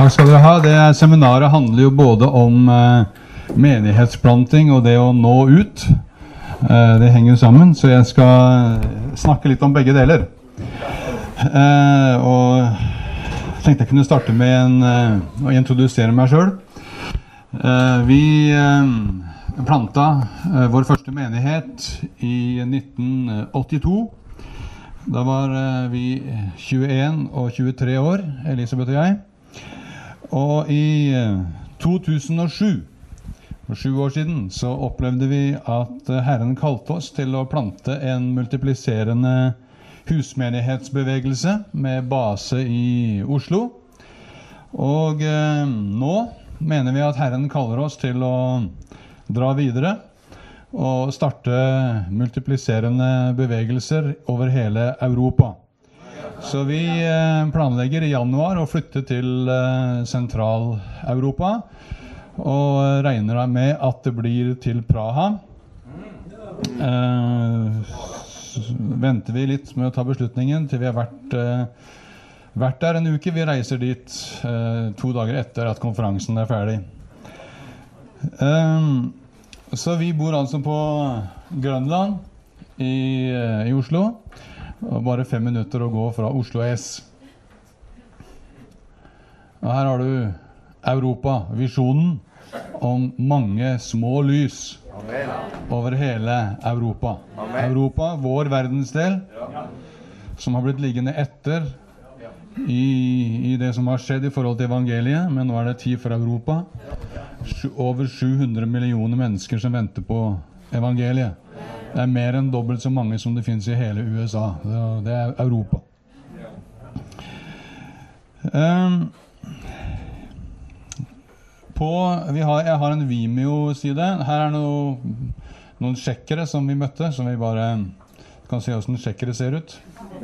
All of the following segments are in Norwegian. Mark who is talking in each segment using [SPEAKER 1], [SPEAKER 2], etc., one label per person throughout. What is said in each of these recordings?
[SPEAKER 1] Takk skal dere ha. Det seminaret handler jo både om menighetsplanting og det å nå ut. Det henger sammen, så jeg skal snakke litt om begge deler. Og jeg tenkte jeg kunne starte med å introdusere meg selv. Vi planta vår første menighet i 1982. Da var vi 21 og 23 år, Elisabeth og jeg. Og i 2007, for 7 år siden, så opplevde vi at Herren kalte oss til å plante en multipliserende husmenighetsbevegelse med base i Oslo. Og nå mener vi at Herren kaller oss til å dra videre og starte multipliserende bevegelser over hele Europa. Så vi planlegger i januar å flytte til Sentral-Europa, og regner med at det blir til Praha. Venter vi litt med å ta beslutningen til vi har vært der en uke. Vi reiser dit 2 dager etter at konferansen er ferdig. Så vi bor altså på Grønland i Oslo, og bare 5 minutter å gå fra Oslo S. Og her har du Europa, visjonen om mange små lys over hele Europa. Europa, vår verdensdel, som har blitt liggende etter i det som har skjedd i forhold til evangeliet, men nå er det tid for Europa. Over 700 millioner mennesker som venter på evangeliet. Det er mer enn dobbelt så mange som det finnes i hele USA. Det er Europa. Jeg har en Vimeo-side. Her er noen sjekkere som vi møtte, som vi bare kan se hvordan sjekkere ser ut.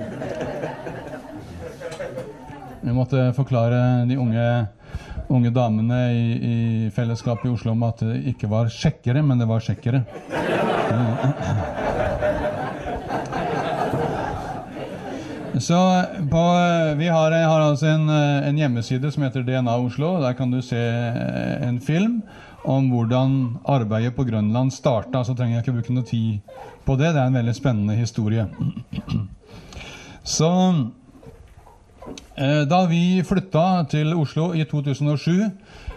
[SPEAKER 1] Vi måtte forklare de unge damene i fellesskapet i Oslo om at det ikke var sjekkere, men det var sjekkere. Så jeg har altså en hjemmeside som heter DNA Oslo. Der kan du se en film om hvordan arbeidet på Grønland startet. Så trenger jeg ikke bruke noe tid på det. Det er en veldig spennende historie. Så da vi flyttet til Oslo i 2007,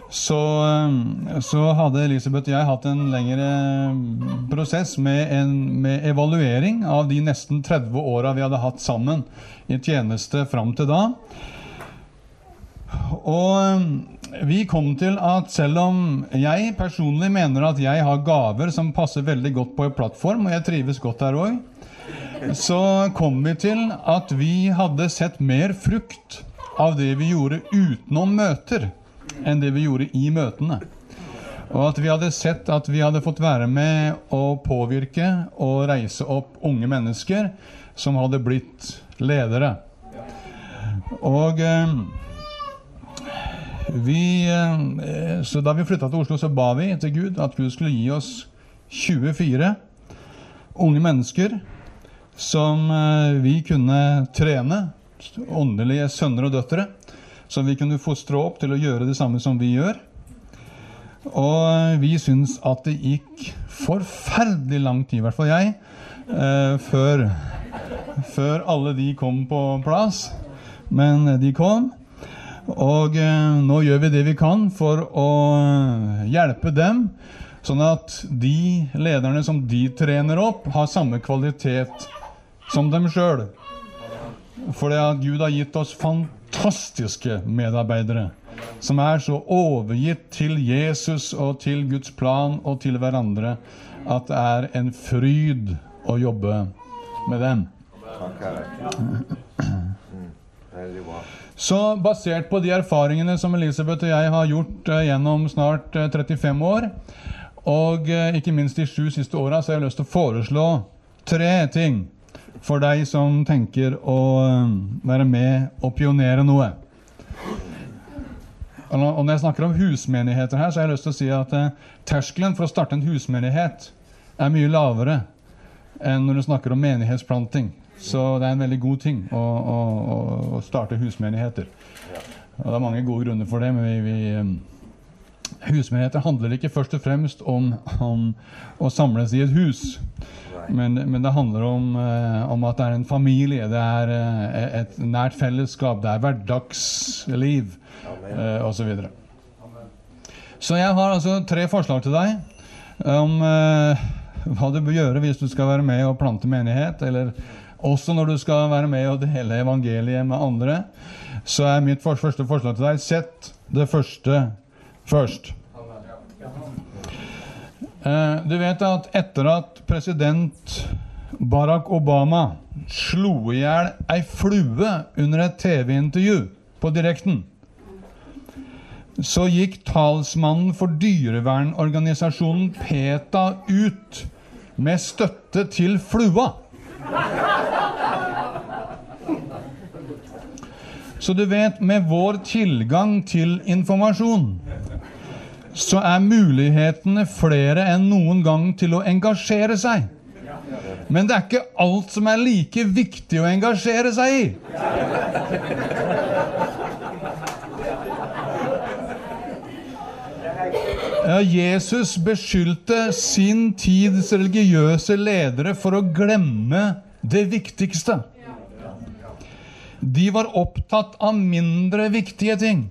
[SPEAKER 1] så hadde Elisabeth og jeg hatt en lengre prosess med evaluering av de nesten 30 årene vi hadde hatt sammen i tjeneste frem til da. Og vi kom til at selv om jeg personlig mener at jeg har gaver som passer veldig godt på en plattform, og jeg trives godt der også, så kom vi til at vi hadde sett mer frukt av det vi gjorde utenom møter enn det vi gjorde i møtene. Og at vi hadde sett at vi hadde fått være med å påvirke og reise opp unge mennesker som hadde blitt ledere. Og så da vi flyttet til Oslo, så ba vi til Gud at Gud skulle gi oss 24 unge mennesker som vi kunne trene, åndelige sønner og døtre, som vi kunne fostre opp til å gjøre det samme som vi gjør. Og vi synes at det gikk forferdelig lang tid, i hvert fall jeg, før alle de kom på plass. Men de kom, og nå gjør vi det vi kan for å hjelpe dem, sånn at de lederne som de trener opp, har samme kvalitet som dem selv. For det at Gud har gitt oss fantastiske medarbeidere som er så overgitt til Jesus og til Guds plan og til hverandre at det er en fryd å jobbe med dem. Så basert på de erfaringene som Elisabeth og jeg har gjort gjennom snart 35 år, og ikke minst de 7 siste årene, så har jeg lyst til å foreslå 3 ting for deg som tenker å være med og pionere noe. Og når jeg snakker om husmenigheter her, så har jeg lyst til å si at terskelen for å starte en husmenighet er mye lavere enn når du snakker om menighetsplanting. Så det er en veldig god ting å starte husmenigheter. Og det mange gode grunner for det, men husmenigheter handler ikke først og fremst om å samles i et hus. Men det handler om at det en familie, det et nært fellesskap, det hverdagsliv, og så videre. Så jeg har altså 3 forslag til deg om hva du bør gjøre hvis du skal være med og plante menighet, eller også når du skal være med og dele evangeliet med andre. Så mitt første forslag til deg: sett det første først. Du vet at etter at president Barack Obama slo ihjel ei flue under et TV-intervju på direkten, så gikk talsmannen for dyrevernorganisasjonen PETA ut med støtte til flua. Så du vet, med vår tilgang til informasjon, så mulighetene flere enn noen gang til å engasjere seg. Men det ikke alt som like viktig å engasjere seg i. Jesus beskyldte sin tids religiøse ledere for å glemme det viktigste. De var opptatt av mindre viktige ting.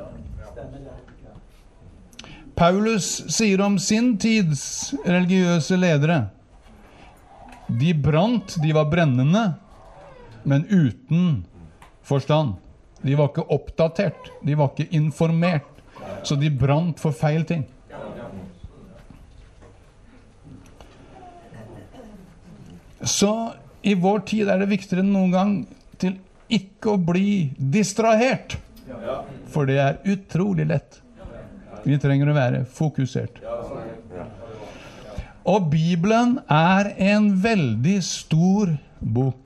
[SPEAKER 1] Paulus sier om sin tids religiøse ledere: de brant, de var brennende, men uten forstand. De var ikke oppdatert, de var ikke informert, så de brant for feil ting. Så i vår tid det viktigere enn noen gang til ikke å bli distrahert, for det utrolig lett. Vi trenger å være fokusert. Og Bibelen en veldig stor bok.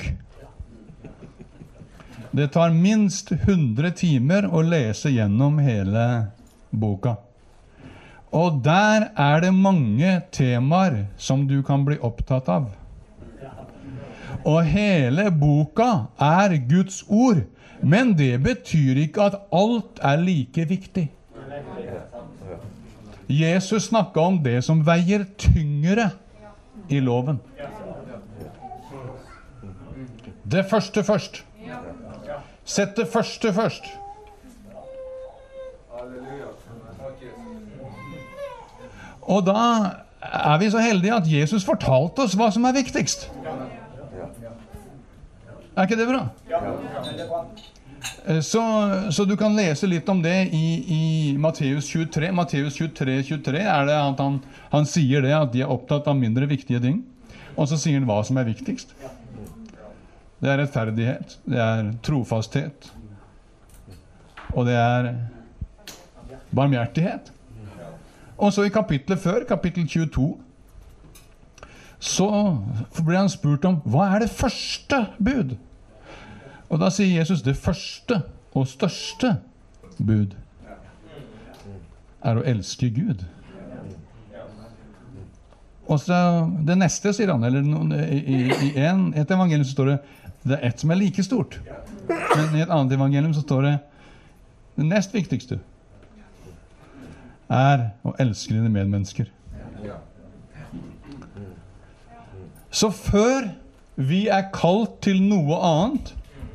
[SPEAKER 1] Det tar minst 100 timer å lese gjennom hele boka. Og der det mange temaer som du kan bli opptatt av. Og hele boka Guds ord, men det betyr ikke at alt like viktig. Jesus snakket om det som veier tyngre i loven. Det første først. Sett det første først. Og da vi så heldige at Jesus fortalte oss hva som viktigst. Ikke det bra? Så du kan lese litt om det i Matteus 23. Matteus 23 det at han sier det, at de opptatt av mindre viktige ting. Og så sier han hva som viktigst. Det rettferdighet, det trofasthet, og det barmhjertighet. Og så i kapitlet før, kapittel 22, så ble han spurt om hva det første bud? Og da sier Jesus det første og største bud å elske Gud. Og så det neste, sier han, eller i et evangelium så står det ett som like stort. Men i et annet evangelium så står det nest viktigste å elske dine medmennesker. Så før vi kalt til noe annet,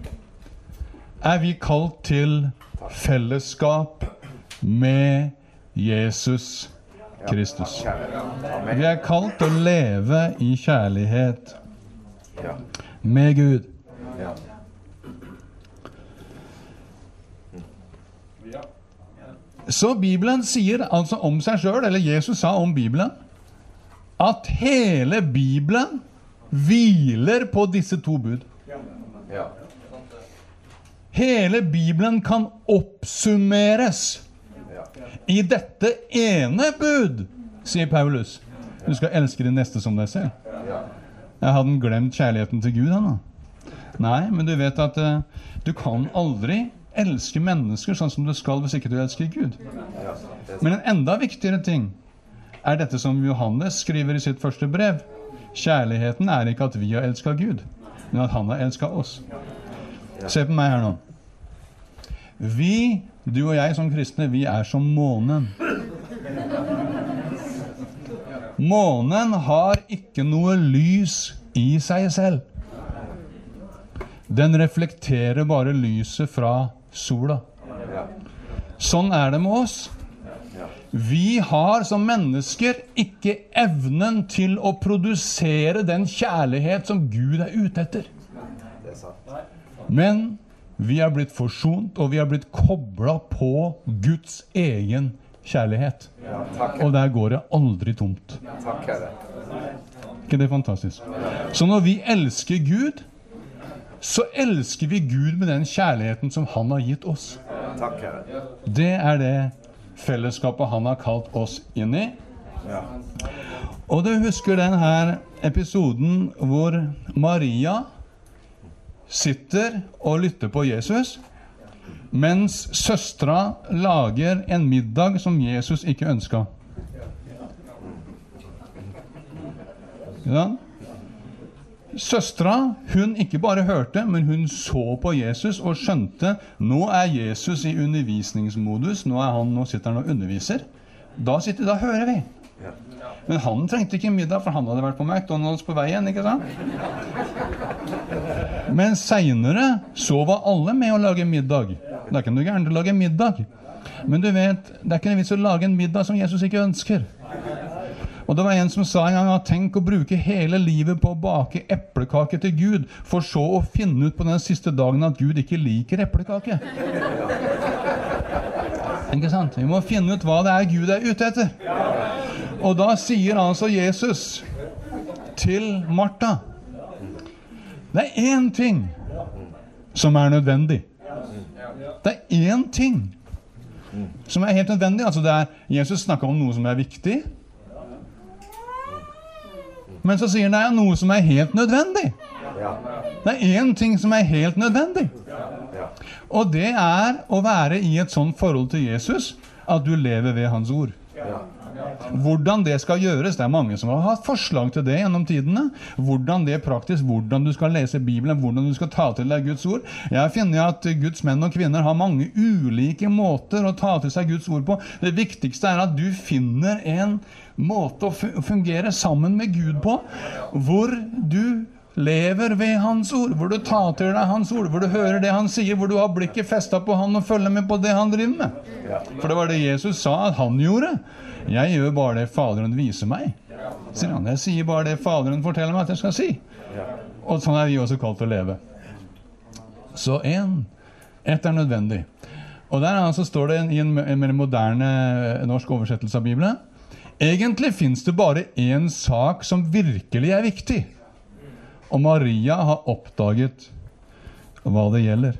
[SPEAKER 1] vi kalt til fellesskap med Jesus Kristus. Vi kalt til å leve i kjærlighet med Gud. Så Bibelen sier altså om seg selv, eller Jesus sa om Bibelen, at hele Bibelen hviler på disse to bud. Hele Bibelen kan oppsummeres i dette ene bud, sier Paulus. Du skal elske din neste som deg selv. Jeg hadde glemt kjærligheten til Gud, han da. Nei, men du vet at du kan aldri elske mennesker sånn som du skal hvis ikke du elsker Gud. Men en enda viktigere ting dette som Johannes skriver i sitt første brev. Kjærligheten ikke at vi har elsket Gud, men at han har elsket oss. Se på meg her nå. du og jeg som kristne, vi som månen. Månen har ikke noe lys i seg selv. Den reflekterer bare lyset fra sola. Sånn det med oss. Vi har som mennesker ikke evnen til å produsere den kjærlighet som Gud ute etter. Men vi har blitt forsont, og vi har blitt koblet på Guds egen kjærlighet. Og der går det aldri tomt. Ikke det fantastisk? Så når vi elsker Gud, så elsker vi Gud med den kjærligheten som han har gitt oss. Det det fellesskapet han har kalt oss inn i. Og du husker den her episoden hvor Maria sitter og lytter på Jesus, mens søstra lager en middag som Jesus ikke ønsket. Ja. Søstra, hun ikke bare hørte, men hun så på Jesus og skjønte, nå Jesus i undervisningsmodus, nå sitter han og underviser. Da hører vi. Men han trengte ikke middag, for han hadde vært på McDonald's på veien, ikke sant? Men senere så var alle med å lage middag. Det ikke noe gærent å lage middag. Men du vet, det ikke noe vits å lage en middag som Jesus ikke ønsker. Og det var en som sa en gang at tenk å bruke hele livet på å bake eplekake til Gud, for så å finne ut på den siste dagen at Gud ikke liker eplekake. Ikke sant? Vi må finne ut hva det Gud ute etter. Og da sier altså Jesus til Martha, det én ting som nødvendig. Det én ting som helt nødvendig. Altså Jesus snakker om noe som viktig, men så sier han det noe som helt nødvendig. Det én ting som helt nødvendig. Og det å være i et sånt forhold til Jesus, at du lever ved hans ord. Hvordan det skal gjøres, det mange som har hatt forslag til det gjennom tidene. Hvordan det praktisk, hvordan du skal lese Bibelen, hvordan du skal ta til deg Guds ord. Jeg har funnet at Guds menn og kvinner har mange ulike måter å ta til seg Guds ord på. Det viktigste at du finner en måte å fungere sammen med Gud på, hvor du lever ved hans ord, hvor du tar til deg hans ord, hvor du hører det han sier, hvor du har blikket festet på han og følger med på det han driver med. For det var det Jesus sa at han gjorde. Jeg gjør bare det Faderen viser meg, sier han. Jeg sier bare det Faderen forteller meg at jeg skal si. Og sånn vi også kalt å leve. Så ett nødvendig. Og der altså står det i en mer moderne norsk oversettelse av Bibelen, egentlig finnes det bare en sak som virkelig viktig. Og Maria har oppdaget hva det gjelder.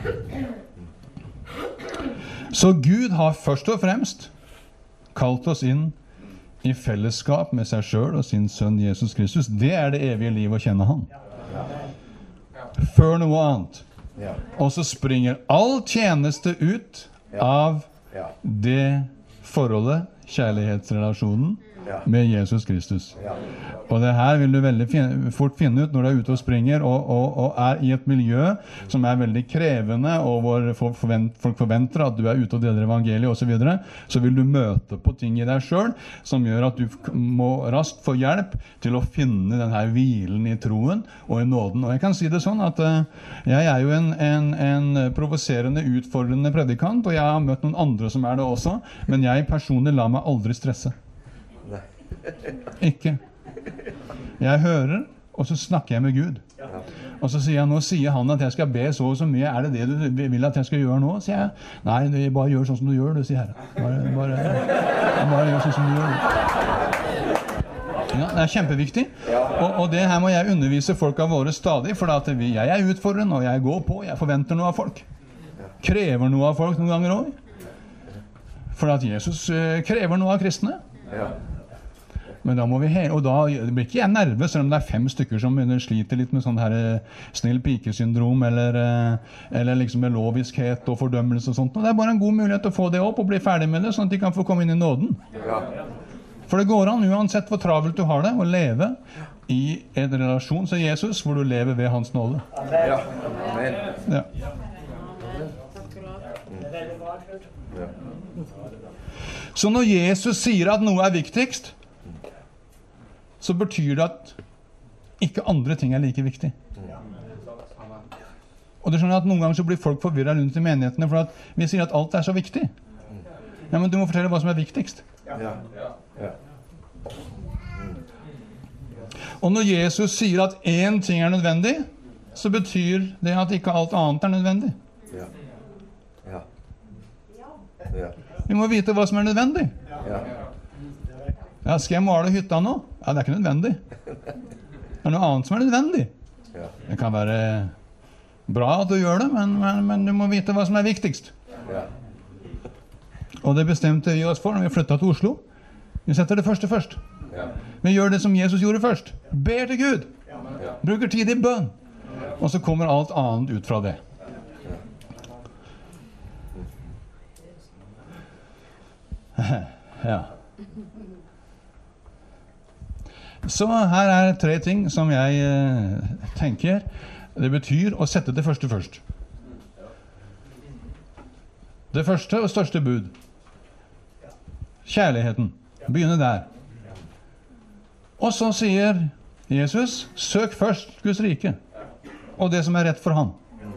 [SPEAKER 1] Så Gud har først og fremst kalt oss inn i fellesskap med seg selv og sin sønn Jesus Kristus. Det det evige liv å kjenne han. Før noe annet. Og så springer all tjeneste ut av det forholdet, kjærlighetsrelasjonen med Jesus Kristus. Og det her vil du veldig fort finne ut når du ute og springer og i et miljø som veldig krevende, og hvor folk forventer at du ute og deler evangeliet og så videre, så vil du møte på ting i deg selv som gjør at du må raskt få hjelp til å finne denne hvilen i troen og i nåden. Og jeg kan si det sånn at jeg jo en provoserende, utfordrende predikant, og jeg har møtt noen andre som det også, men jeg personlig lar meg aldri stresse. Ikke. Jeg hører, og så snakker jeg med Gud. Og så sier nå sier han at jeg skal be så og så mye. Det du vil at jeg skal gjøre nå? Sier jeg. Nei, bare gjør sånn som du gjør, du, sier Herre. Bare gjør sånn som du gjør. Ja, det kjempeviktig. Og det her må jeg undervise folk av våre stadig, for at jeg utfordrende, og jeg går på, jeg forventer noe av folk. Krever noe av folk noen ganger også. For at Jesus krever noe av kristne. Men da må vi og da blir ikke jeg nervøs, selv om det 5 stykker som sliter litt med sånn her snill pikesyndrom, eller liksom med loviskhet og fordømmelse og sånt. Og det bare en god mulighet til å få det opp og bli ferdig med det, sånn at de kan få komme inn i nåden. For det går an, uansett hvor travelt du har det, å leve i en relasjon til Jesus, hvor du lever ved hans nåde. Ja. Så når Jesus sier at noe er viktigst, så betyr det at ikke andre ting er like viktig. Og du skjønner at noen ganger så blir folk forvirret rundt i menighetene for at vi sier at alt er så viktig. Ja, men du må fortelle hva som er viktigst. Og når Jesus sier at én ting er nødvendig, så betyr det at ikke alt annet er nødvendig. Vi må vite hva som er nødvendig. Ja, skal jeg male hytta nå? Ja, det er ikke nødvendig. Det er noe annet som er nødvendig. Det kan være bra at du gjør det, men du må vite hva som er viktigst. Og det bestemte vi oss for når vi flyttet til Oslo. Vi setter det første først. Vi gjør det som Jesus gjorde først. Ber til Gud. Bruker tid i bønn. Og så kommer alt annet ut fra det. Ja. Så her er 3 ting som jeg tenker det betyr å sette det første først. Det første og største bud. Kjærligheten. Begynne der. Og så sier Jesus, søk først Guds rike. Og det som er rett for han.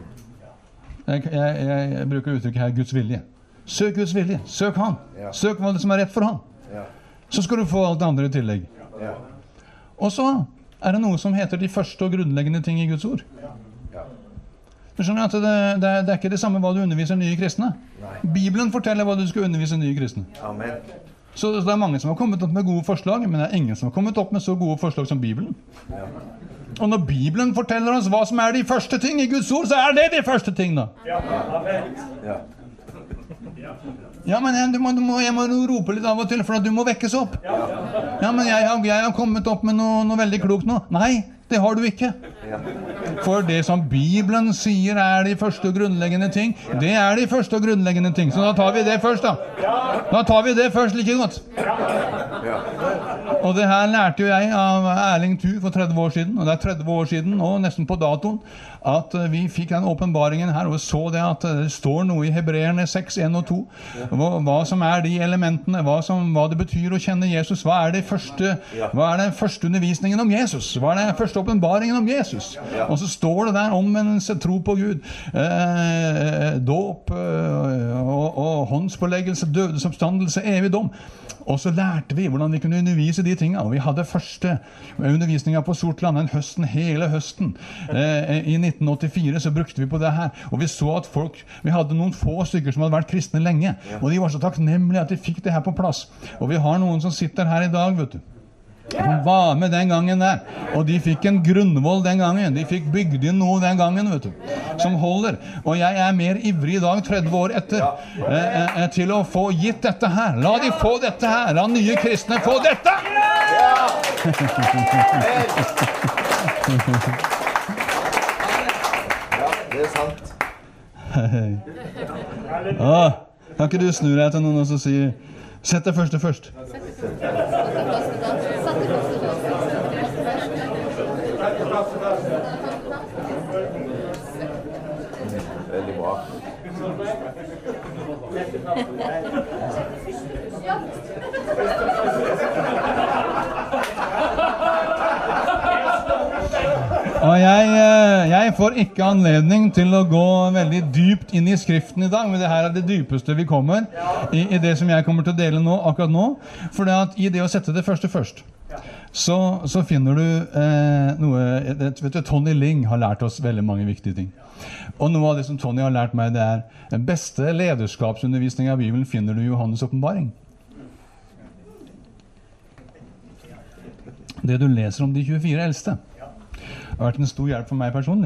[SPEAKER 1] Jeg bruker uttrykket her Guds vilje. Søk Guds vilje. Søk han. Søk hva det som er rett for han. Så skal du få alt det andre i tillegg. Og så er det noe som heter de første og grunnleggende ting i Guds ord. Du skjønner at det er ikke det samme hva du underviser nye kristne. Bibelen forteller hva du skal undervise nye kristne. Så det er mange som har kommet opp med gode forslag, men det er ingen som har kommet opp med så gode forslag som Bibelen. Og når Bibelen forteller oss hva som er de første ting i Guds ord, så er det de første ting da. Ja, men jeg må rope litt av og til, for at du må vekkes opp. Ja, men jeg har kommet opp med noe veldig klokt nå. Nei, det har du ikke. For det som Bibelen sier er de første og grunnleggende ting, det er de første og grunnleggende ting. Så da tar vi det først da. Da tar vi det først like godt. Og det her lærte jo jeg av Erling Thu for 30 år siden, og det er 30 år siden, og nesten på datoen, at vi fikk den åpenbaringen her, og så det at det står noe i Hebreerne 6, 1 og 2, hva som er de elementene, hva det betyr å kjenne Jesus, hva er den første undervisningen om Jesus, hva er den første åpenbaringen om Jesus, og så står det der omvendelse, tro på Gud, dåp og håndspåleggelse, dødes oppstandelse, evig dom. Og så lærte vi hvordan vi kunne undervise de tingene, og vi hadde første undervisningen på Sortland hele høsten. I 1984 så brukte vi på det her, og vi så at vi hadde noen få stykker som hadde vært kristne lenge, og de var så takknemlige at de fikk det her på plass. Og vi har noen som sitter her i dag, vet du. De var med den gangen der, og de fikk en grunnvoll den gangen, de fikk bygd inn noe den gangen, vet du, som holder. Og jeg er mer ivrig i dag, 30 år etter, til å få gitt dette her. La de få dette her, la nye kristne få dette!
[SPEAKER 2] Ja, det er sant.
[SPEAKER 1] Kan ikke du snu deg til noen og så si, sett det første først.
[SPEAKER 2] Veldig bra.
[SPEAKER 1] Og jeg får ikke anledning til å gå veldig dypt inn i skriften i dag, men det her er det dypeste vi kommer i det som jeg kommer til å dele nå, akkurat nå. For det at i det å sette det første først, så finner du noe, vet du, Tony Ling har lært oss veldig mange viktige ting. Og noe av det som Tony har lært meg, det er den beste lederskapsundervisningen av Bibelen finner du i Johannes åpenbaring. Det du leser om de 24 eldste har vært en stor hjelp for meg personlig.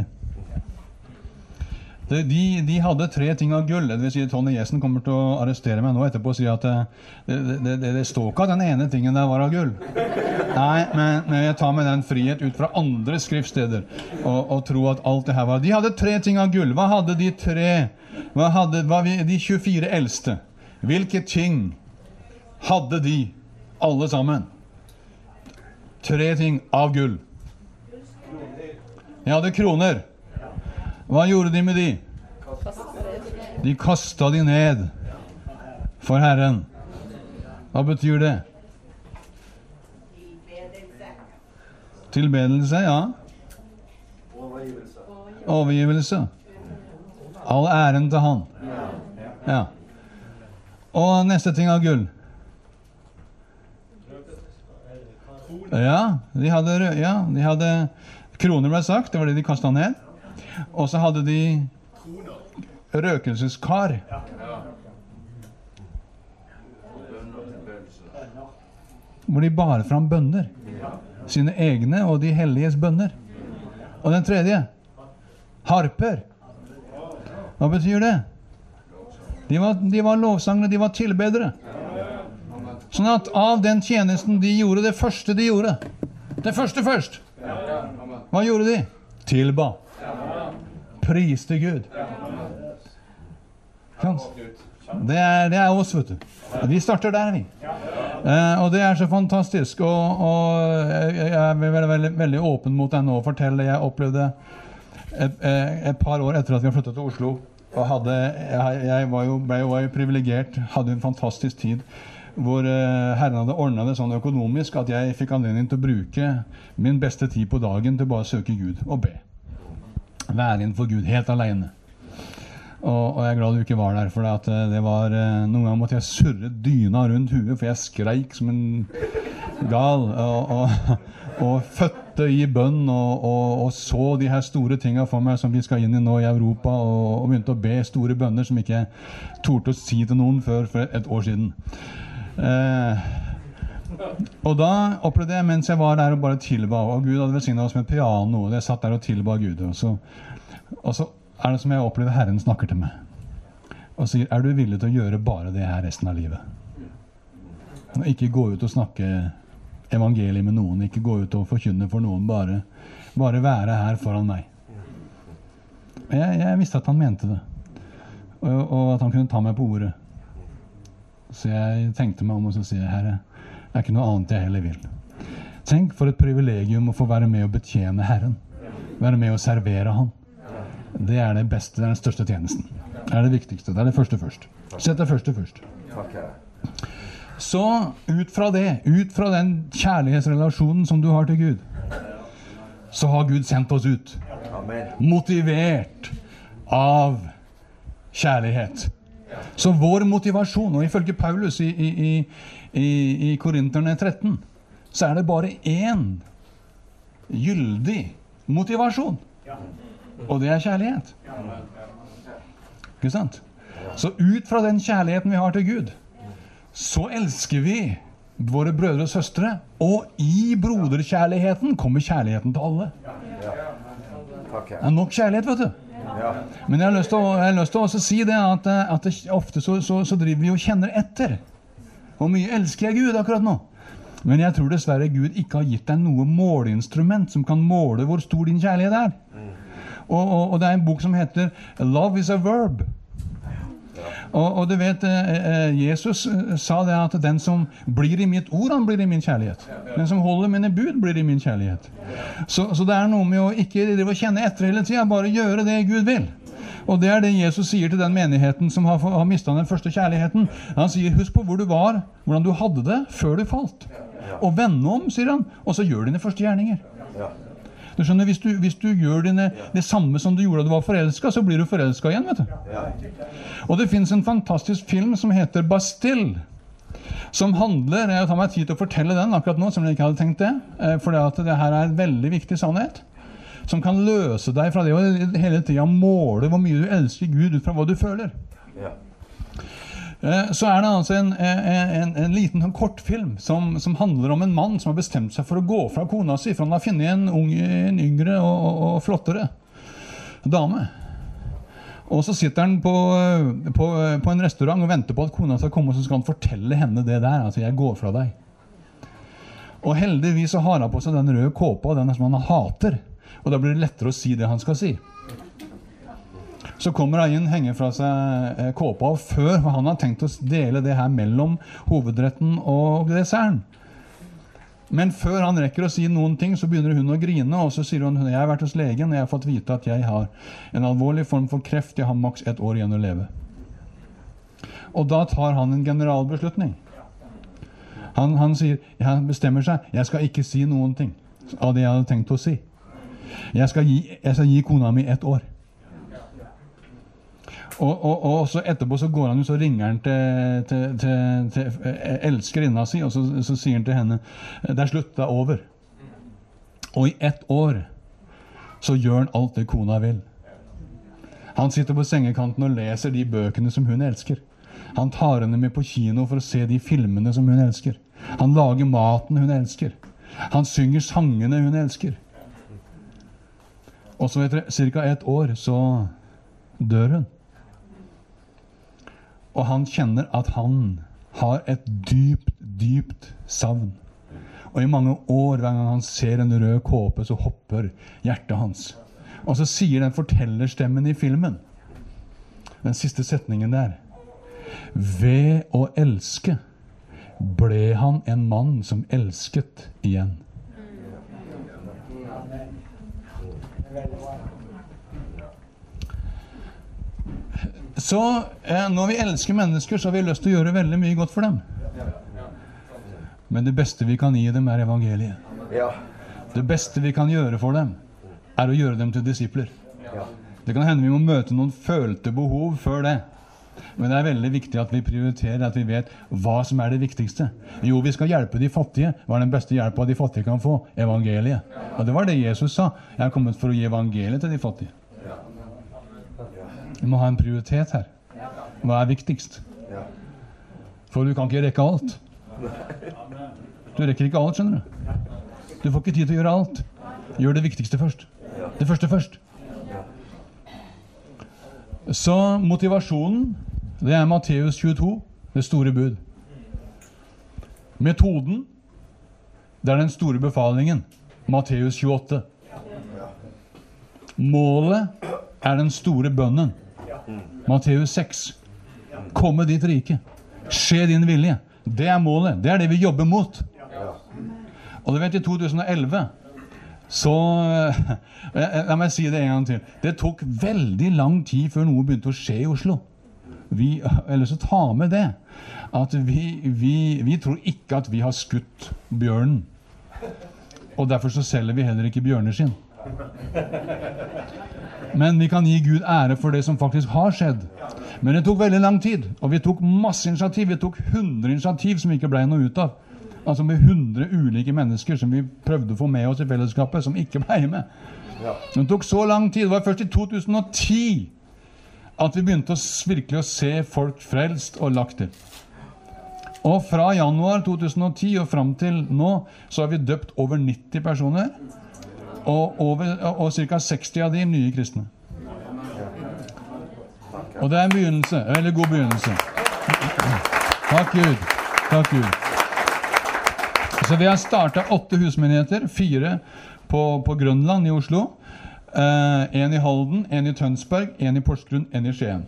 [SPEAKER 1] De hadde 3 ting av gull. Det vil si Tony Jessen kommer til å arrestere meg nå etterpå og si at det står ikke at den ene tingen der var av gull. Nei, men jeg tar meg den frihet ut fra andre skriftsteder og tro at alt det her var. De hadde 3 ting av gull. Hva hadde de 3? Hva hadde de 24 eldste? Hvilke ting hadde de alle sammen? 3 ting av gull. De hadde kroner. Hva gjorde de med de? De kastet de ned for Herren. Hva betyr det? Tilbedelse, ja. Overgivelse. All æren til han. Ja. Og neste ting av gull. Ja, de hadde kroner ble sagt, det var det de kastet ned. Og så hadde de røkelseskar. Hvor de bar fram bønner. Sine egne og de helliges bønner. Og den tredje, harper. Hva betyr det? De var lovsangere, de var tilbedere. Sånn at av den tjenesten de gjorde, det første de gjorde, det første først, hva gjorde de? Tilba. Priste Gud. Det er oss, vet du. Vi starter der, vi. Og det er så fantastisk, og jeg er veldig åpen mot deg nå å fortelle. Jeg opplevde et par år etter at vi har flyttet til Oslo, og jeg var jo privilegert, hadde en fantastisk tid, hvor Herren hadde ordnet det sånn økonomisk at jeg fikk anledning til å bruke min beste tid på dagen til bare å søke Gud og be. Være innenfor Gud, helt alene. Og jeg er glad du ikke var der, for det var noen ganger måtte jeg surre dyna rundt huet, for jeg skreik som en gal, og fødte i bønn, og så de her store tingene for meg som vi skal inn i nå i Europa, og begynte å be store bønner som ikke jeg torde å si til noen før for et år siden. Og da opplevde jeg mens jeg var der og bare tilba, og Gud hadde velsignet oss med piano, og jeg satt der og tilba Gud, og så er det som jeg opplever Herren snakker til meg og sier, er du villig til å gjøre bare det her resten av livet? Og ikke gå ut og snakke evangeliet med noen, ikke gå ut og forkynne for noen, bare være her foran meg. Jeg visste at han mente det, og at han kunne ta meg på ordet. Så jeg tenkte meg om og så sier jeg, Herre, det er ikke noe annet jeg heller vil. Tenk for et privilegium å få være med og betjene Herren. Være med og servere han. Det er det beste, det er den største tjenesten. Det er det viktigste, det er det første først. Sett det første først. Så ut fra den kjærlighetsrelasjonen som du har til Gud, så har Gud sendt oss ut. Motivert av kjærlighet. Så vår motivasjon, og ifølge Paulus i Korinterne 13, så er det bare én gyldig motivasjon. Og det er kjærlighet. Ikke sant? Så ut fra den kjærligheten vi har til Gud, så elsker vi våre brødre og søstre, og i broderkjærligheten kommer kjærligheten til alle. Det er nok kjærlighet, vet du. Men jeg har lyst til å si det at ofte så driver vi og kjenner etter. Hvor mye elsker jeg Gud akkurat nå? Men jeg tror dessverre Gud ikke har gitt deg noe måleinstrument som kan måle hvor stor din kjærlighet er. Og det er en bok som heter Love is a Verb. Og du vet, Jesus sa det at den som blir i mitt ord, han blir i min kjærlighet. Den som holder mine bud, blir i min kjærlighet. Så det er noe med å ikke drive og kjenne etter hele tiden, bare gjøre det Gud vil. Og det er det Jesus sier til den menigheten som har mistet den første kjærligheten. Han sier, husk på hvor du var, hvordan du hadde det før du falt. Og vende om, sier han, og så gjør dine første gjerninger. Du skjønner, hvis du gjør det samme som du gjorde da du var forelsket, så blir du forelsket igjen, vet du. Og det finnes en fantastisk film som heter Bastille, som handler, jeg tar meg tid til å fortelle den akkurat nå, som jeg ikke hadde tenkt det, for det her er en veldig viktig sannhet, som kan løse deg fra det å hele tiden måle hvor mye du elsker Gud ut fra hva du føler. Så er det altså en liten kortfilm som handler om en mann som har bestemt seg for å gå fra kona si, for han har funnet en yngre og flottere dame. Og så sitter han på en restaurant og venter på at kona skal komme, og så skal han fortelle henne det der, altså jeg går fra deg. Og heldigvis så har han på seg den røde kåpa, den som han hater, og da blir det lettere å si det han skal si. Så kommer han inn, henger fra seg kåpa, og før han har tenkt å dele det her mellom hovedretten og desserten. Men før han rekker å si noen ting, så begynner hun å grine, og så sier hun, jeg har vært hos legen, og jeg har fått vite at jeg har en alvorlig form for kreft, jeg har maks 1 år igjen å leve. Og da tar han en generalbeslutning. Han sier, han bestemmer seg, jeg skal ikke si noen ting av det jeg hadde tenkt å si. Jeg skal gi kona mi 1 år. Og så etterpå så går han ut, så ringer han til elskerinna si, og så sier han til henne, det er slutt, det er over. Og i 1 år så gjør han alt det kona vil. Han sitter på sengekanten og leser de bøkene som hun elsker. Han tar henne med på kino for å se de filmene som hun elsker. Han lager maten hun elsker. Han synger sangene hun elsker. Og så etter cirka 1 år så dør hun. Og han kjenner at han har et dypt savn. Og i mange år, hver gang han ser en rød kåpe, så hopper hjertet hans. Og så sier den fortellerstemmen i filmen, den siste setningen der, ved å elske ble han en mann som elsket igjen. Så når vi elsker mennesker, så har vi lyst til å gjøre veldig mye godt for dem. Men det beste vi kan gi dem er evangeliet. Det beste vi kan gjøre for dem er å gjøre dem til disipler. Det kan hende vi må møte noen følte behov før det. Men det er veldig viktig at vi prioriterer, at vi vet hva som er det viktigste. Jo, vi skal hjelpe de fattige. Hva er den beste hjelpa de fattige kan få? Evangeliet. Og det var det Jesus sa. Jeg har kommet for å gi evangeliet til de fattige. Vi må ha en prioritet her. Hva er viktigst? For du kan ikke rekke alt. Du rekker ikke alt, skjønner du. Du får ikke tid til å gjøre alt. Gjør det viktigste først. Det første først. Så motivasjonen, det er Matteus 22, det store bud. Metoden, det er den store befalingen, Matteus 28. Målet er den store bønnen, Matteus 6. Komme ditt rike. Skje din vilje. Det er målet. Det er det vi jobber mot. Og du vet, i 2011, så la meg si det en gang til. Det tok veldig lang tid før noe begynte å skje i Oslo. Eller så ta med det, at vi tror ikke at vi har skutt bjørnen. Og derfor så selger vi heller ikke bjørneskinn. Men vi kan gi Gud ære for det som faktisk har skjedd. Men det tok veldig lang tid, og vi tok masse initiativ. Vi tok 100 initiativ som ikke ble noe ut av. Altså med 100 ulike mennesker som vi prøvde å få med oss i fellesskapet, som ikke ble med. Det tok så lang tid. Det var først i 2010 at vi begynte virkelig å se folk frelst og lagt til. Og fra januar 2010 og frem til nå, så har vi døpt over 90 personer, og ca. 60 av de nye kristne. Og det er en begynnelse, en veldig god begynnelse. Takk Gud, takk Gud. Så vi har startet 8 husmenigheter, 4 på Grønland i Oslo, 1 i Halden, 1 i Tønsberg, 1 i Porsgrunn, 1 i Skien.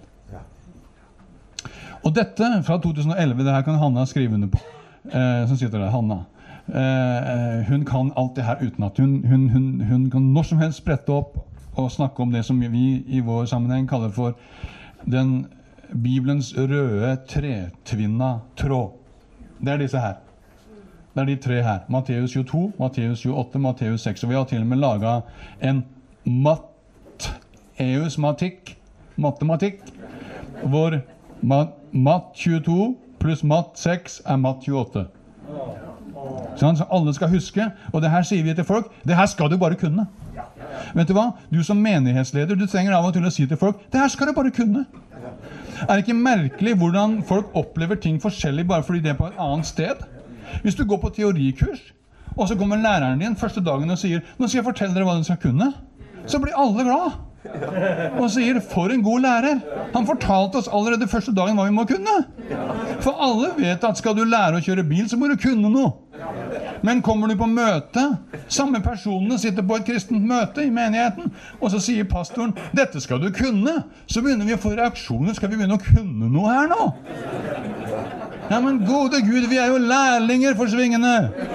[SPEAKER 1] Og dette fra 2011, det her kan Hanna skrive under på, som sitter der, Hanna. Hun kan alt det her uten at hun kan når som helst sprette opp og snakke om det som vi i vår sammenheng kaller for den Bibelens røde tretvinna tråd. Det er disse her. Det er de 3 her. Matteus 22, Matteus 28, Matteus 6. Og vi har til og med laget en matematikk, hvor Matt 22 pluss Matt 6 er Matt 28. Så alle skal huske, og det her sier vi til folk, det her skal du bare kunne. Vet du hva? Du som menighetsleder, du trenger av og til å si til folk, det her skal du bare kunne. Er det ikke merkelig hvordan folk opplever ting forskjellig bare fordi det er på et annet sted? Hvis du går på teorikurs, og så kommer læreren din første dagen og sier, nå skal jeg fortelle dere hva dere skal kunne, så blir alle glad. Og sier, for en god lærer. Han fortalte oss allerede første dagen hva vi må kunne. For alle vet at skal du lære å kjøre bil, så må du kunne noe. Men kommer du på møte, samme personene sitter på et kristent møte i menigheten, og så sier pastoren, dette skal du kunne. Så begynner vi å få reaksjoner, skal vi begynne å kunne noe her nå? Ja, men gode Gud, vi er jo lærlinger for svingene.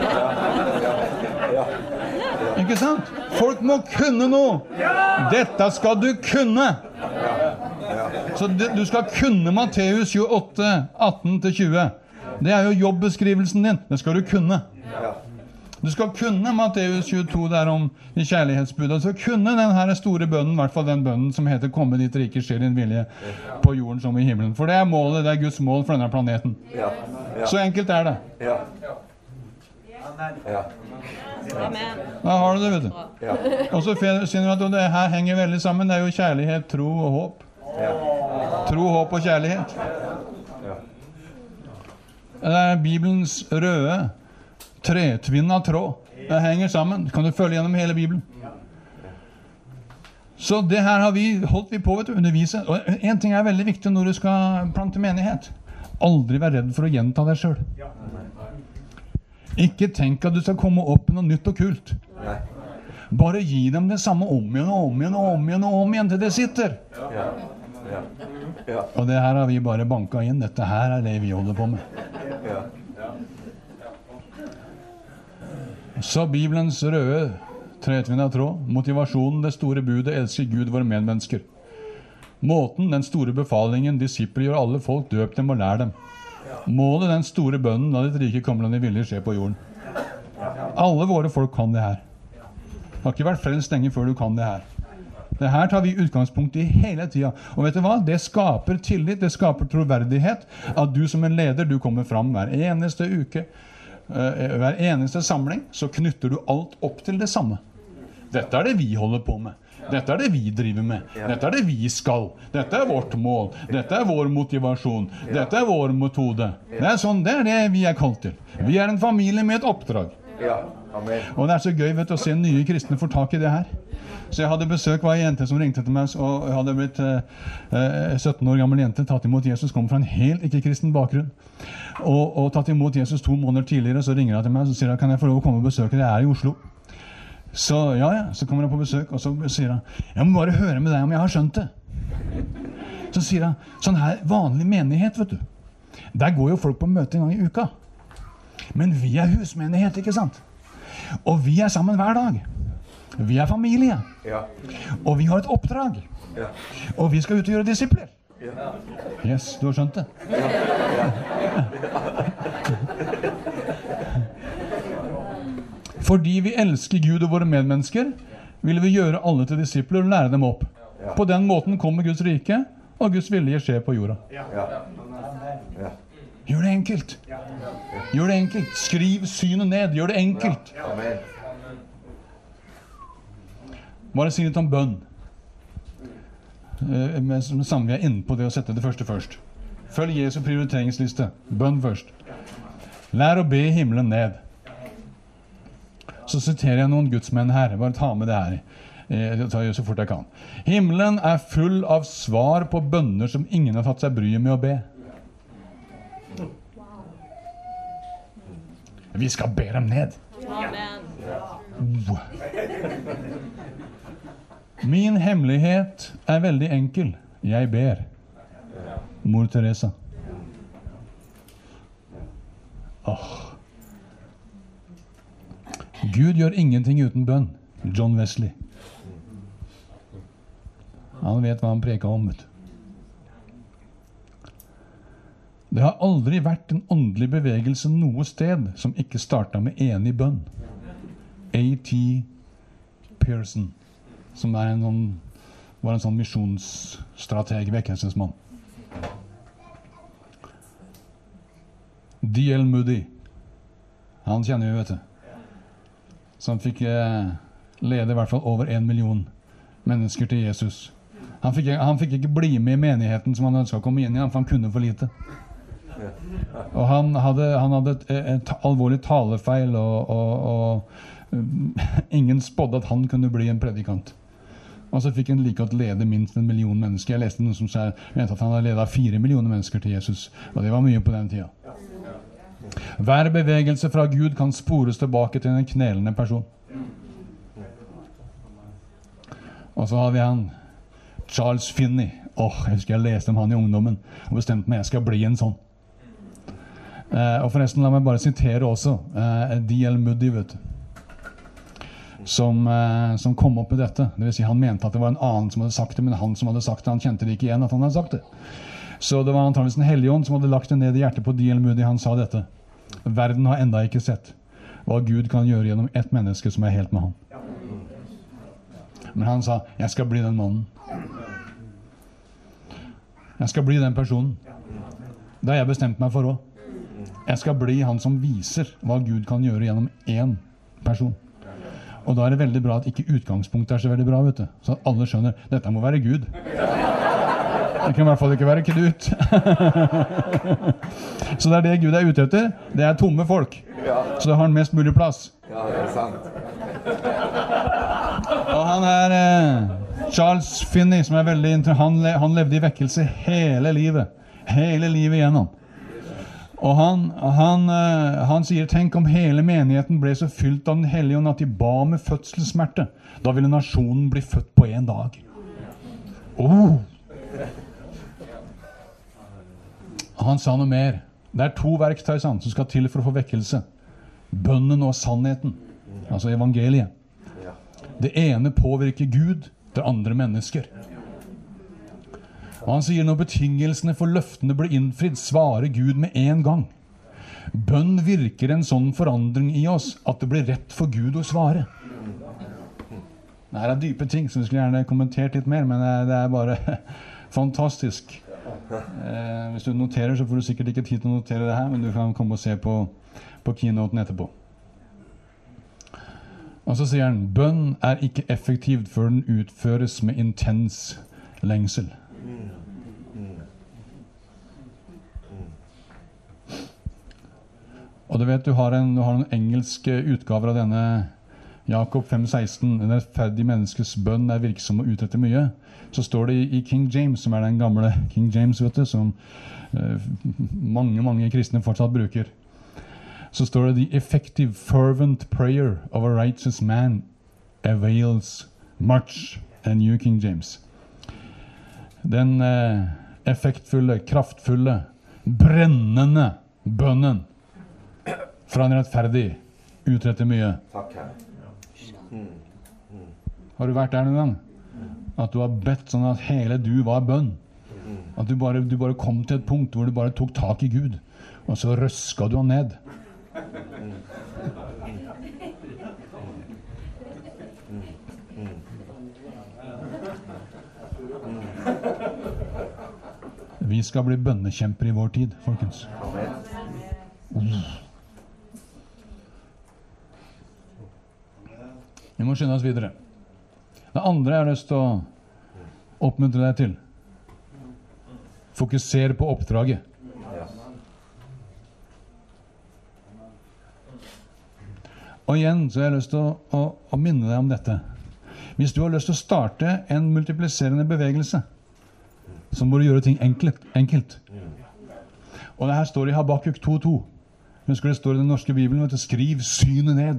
[SPEAKER 1] Ikke sant? Folk må kunne noe. Dette skal du kunne. Så du skal kunne Matteus 28, 18-20. Det er jo jobbeskrivelsen din. Det skal du kunne. Du skal kunne Matteus 22 der om i kjærlighetsbudet. Du skal kunne den her store bønnen, i hvert fall den bønnen som heter «Komme ditt rike, skje din vilje på jorden som i himmelen». For det er målet, det er Guds mål for denne planeten. Så enkelt er det. Da har du det, vet du. Og så finner du at det her henger veldig sammen. Det er jo kjærlighet, tro og håp. Tro, håp og kjærlighet. Det er Bibelens røde, tretvinna tråd. Det henger sammen. Kan du følge gjennom hele Bibelen? Så det her har holdt vi på å undervise. Og en ting er veldig viktig når du skal plante menighet. Aldri vær redd for å gjenta deg selv. Ikke tenk at du skal komme opp med noe nytt og kult. Bare gi dem det samme om igjen og om igjen og om igjen og om igjen til det sitter. Og det her har vi bare banket inn. Dette her er det vi holder på med. Så Bibelens røde tretvinna tråd, motivasjonen, det store budet, elsker Gud våre medmennesker. Måten, den store befalingen, disipler gjør alle folk, døp dem og lær dem. Målet, den store bønnen, la ditt rike komme og din vilje skje på jorden. Alle våre folk kan det her. Det har ikke vært frelst lenge før du kan det her. Det her tar vi utgangspunkt i hele tiden. Og vet du hva? Det skaper tillit, det skaper troverdighet at du som en leder, du kommer fram hver eneste uke, hver eneste samling, så knytter du alt opp til det samme. Dette er det vi holder på med. Dette er det vi driver med. Dette er det vi skal. Dette er vårt mål. Dette er vår motivasjon. Dette er vår metode. Det er sånn, det er det vi er kalt til. Vi er en familie med et oppdrag. Og det er så gøy, vet du, å se nye kristne få tak i det her. Så jeg hadde besøk av en jente som ringte til meg, og jeg hadde blitt 17 år gammel jente, tatt imot Jesus, kom fra en helt ikke-kristen bakgrunn. Og tatt imot Jesus 2 måneder tidligere, så ringer han til meg, og så sier han, kan jeg få lov å komme og besøke deg? Jeg er i Oslo. Så ja, så kommer han på besøk, og så sier han, jeg må bare høre med deg om jeg har skjønt det. Så sier han, sånn her vanlig menighet, vet du. Der går jo folk på møte en gang i uka. Men vi er husmenighet, ikke sant? Og vi er sammen hver dag. Vi er familie. Og vi har et oppdrag. Og vi skal ut og gjøre disipler. Yes, du har skjønt det. Fordi vi elsker Gud og våre medmennesker, vil vi gjøre alle til disipler og lære dem opp. På den måten kommer Guds rike, og Guds vilje skjer på jorda. Gjør det enkelt. Gjør det enkelt. Skriv synet ned. Gjør det enkelt. Bare si litt om bønn. Sammen vi er inne på det å sette det første først. Følg Jesu prioriteringsliste. Bønn først. Lær å be himmelen ned. Så siterer jeg noen gudsmenn her. Bare ta med det her. Jeg tar det så fort jeg kan. Himmelen er full av svar på bønner som ingen har tatt seg bryet med å be. Vi skal be dem ned. Min hemmelighet er veldig enkel. Jeg ber. Mor Teresa. Gud gjør ingenting uten bønn. John Wesley. Han vet hva han preker om, vet du. Det har aldri vært en åndelig bevegelse noe sted som ikke startet med enig bønn. A.T. Pearson, som var en sånn misjonsstrateg, vekkelsesmann. D.L. Moody, han kjenner vi, vet du. Som fikk lede i hvert fall over 1 million mennesker til Jesus. Han fikk ikke bli med i menigheten som han ønsket å komme inn i, for han kunne for lite. Og han hadde et alvorlig talefeil, og ingen spådde at han kunne bli en predikant. Og så fikk han like godt lede minst 1 million mennesker. Jeg leste noen som mente at han hadde ledet 4 millioner mennesker til Jesus, og det var mye på den tida. Hver bevegelse fra Gud kan spores tilbake til en knelende person. Og så har vi han Charles Finney. Jeg husker jeg leste om han i ungdommen og bestemte meg jeg skal bli en sånn. Og forresten, la meg bare sitere også D.L. Moody, vet du. som kom opp med dette. Det vil si, han mente at det var en annen som hadde sagt det, men han som hadde sagt det, han kjente det ikke igjen at han hadde sagt det. Så det var antageligvis en hellig ånd som hadde lagt det ned i hjertet på D.L. Moody. Han sa dette: verden har enda ikke sett hva Gud kan gjøre gjennom ett menneske som er helt med han. Men han sa, jeg skal bli den mannen. Jeg skal bli den personen. Det har jeg bestemt meg for også. Jeg skal bli han som viser hva Gud kan gjøre gjennom én person. Og da er det veldig bra at ikke utgangspunktet er så veldig bra, vet du. Så alle skjønner, dette må være Gud. Det kan i hvert fall ikke være Knut. Så det er det Gud er ute etter. Det er tomme folk. Så det har han mest mulig plass.
[SPEAKER 2] Ja, det er sant.
[SPEAKER 1] Og han er Charles Finney, som er veldig interessant. Han levde i vekkelse hele livet igjennom. Og han sier, tenk om hele menigheten ble så fylt av den hellige ånd at de ba med fødselssmerte. Da ville nasjonen bli født på en dag. Han sa noe mer. Det er to verktøy som skal til for å få vekkelse. Bønnen og sannheten. Altså evangeliet. Det ene påvirker Gud, det andre mennesker. Og han sier, når betingelsene for løftene blir innfridd, svarer Gud med en gang. Bønn virker en sånn forandring i oss at det blir rett for Gud å svare. Dette er dype ting, så vi skulle gjerne kommentert litt mer, men det er bare fantastisk. Hvis du noterer, så får du sikkert ikke tid til å notere det her, men du kan komme og se på keynoten etterpå. Og så sier han, bønn er ikke effektivt før den utføres med intens lengsel. Og du vet, du har en engelsk utgave av denne Jakob 5,16. Den rettferdige menneskes bønn er virksom og utretter mye. Så står det i King James, som er den gamle King James, vet du, som mange kristne fortsatt bruker. Så står det, the effective fervent prayer of a righteous man avails much. En New King James. Den effektfulle, kraftfulle, brennende bønnen fra en rettferdig utretter mye.
[SPEAKER 2] Takk, Herre.
[SPEAKER 1] Har du vært der noen gang? At du har bedt sånn at hele du var bønn. At du bare kom til et punkt hvor du bare tok tak i Gud, og så røska du han ned. Vi skal bli bønnekjemper i vår tid, folkens. Vi må skynde oss videre. Det andre jeg har lyst til å oppmuntre deg til. Fokuser på oppdraget. Og igjen så har jeg lyst til å minne deg om dette. Hvis du har lyst til å starte en multipliserende bevegelse, så må du gjøre ting enkelt. Og det her står i Habakkuk 2,2. Husker det står i den norske Bibelen, vet du, skriv synet ned.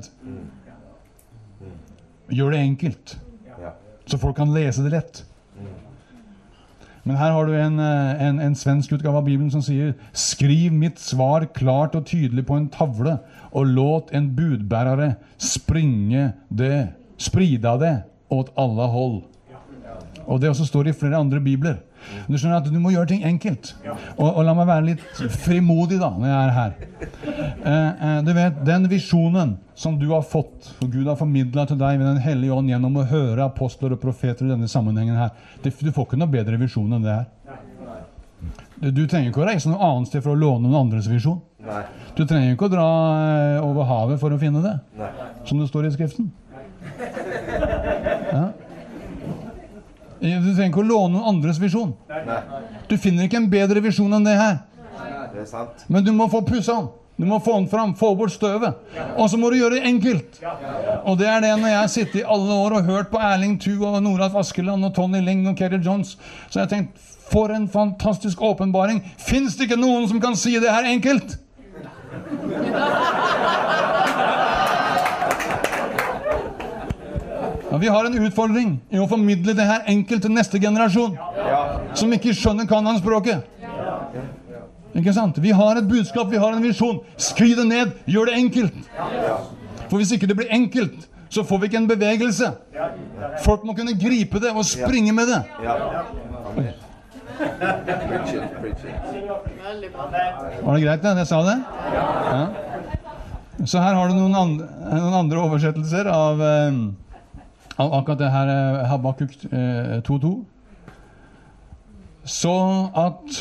[SPEAKER 1] Gjør det enkelt, så folk kan lese det lett. Men her har du en svensk utgave av Bibelen som sier, skriv mitt svar klart og tydelig på en tavle, og låt en budbærere sprida det åt alle hold. Og det også står i flere andre bibler. Du skjønner at du må gjøre ting enkelt. Og la meg være litt frimodig da, når jeg er her. Du vet, den visjonen som du har fått, og Gud har formidlet til deg ved den hellige ånd gjennom å høre apostler og profeter i denne sammenhengen her, du får ikke noe bedre visjon enn det her. Du trenger ikke å reise noe annet sted for å låne noen andres visjon. Du trenger ikke å dra over havet for å finne det, som det står i skriften. Ja. Du trenger ikke å låne noen andres visjon. Du finner ikke en bedre visjon enn det her.
[SPEAKER 2] Det er sant.
[SPEAKER 1] Men du må få pusset den. Du må få den fram, få bort støvet. Og så må du gjøre det enkelt. Og det er det når jeg har sittet i alle år og hørt på Erling Thu og Norad Vaskeland og Tony Ling og Kerry Jones, så jeg har tenkt, for en fantastisk åpenbaring. Finnes det ikke noen som kan si det her enkelt? Ja, vi har en utfordring i å formidle det her enkelt til neste generasjon, som ikke skjønner kananspråket. Ikke sant? Vi har et budskap, vi har en visjon. Skriv det ned, gjør det enkelt. For hvis ikke det blir enkelt, så får vi ikke en bevegelse. Folk må kunne gripe det og springe med det. Var det greit det? Jeg sa det? Ja. Så her har du noen andre oversettelser av akkurat det her Habakkuk 2:2. Så at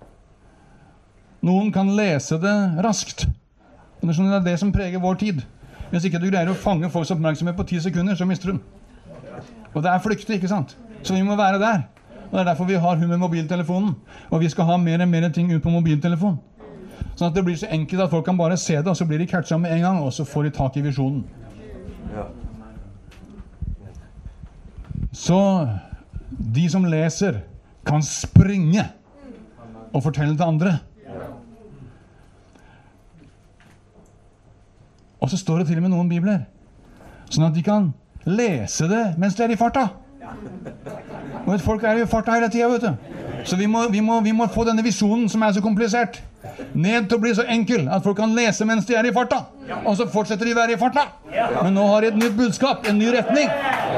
[SPEAKER 1] noen kan lese det raskt. Det er det som preger vår tid. Hvis ikke du greier å fange folks oppmerksomhet på 10 sekunder, så mister du den. Og det er flyktig, ikke sant? Så vi må være der. Og det er derfor vi har hun med mobiltelefonen. Og vi skal ha mer og mer ting ut på mobiltelefonen. Sånn at det blir så enkelt at folk kan bare se det, og så blir de catchet med en gang, og så får de tak i visjonen. Så de som leser kan springe og fortelle til andre. Og så står det til og med noen bibler, sånn at de kan lese det mens de er i farta. Og folk er i farta hele tiden, vet du. Så vi må få denne visjonen som er så komplisert, ned til å bli så enkel at folk kan lese mens de er i farta. Og så fortsetter de å være i farta. Men nå har de et nytt budskap, en ny retning.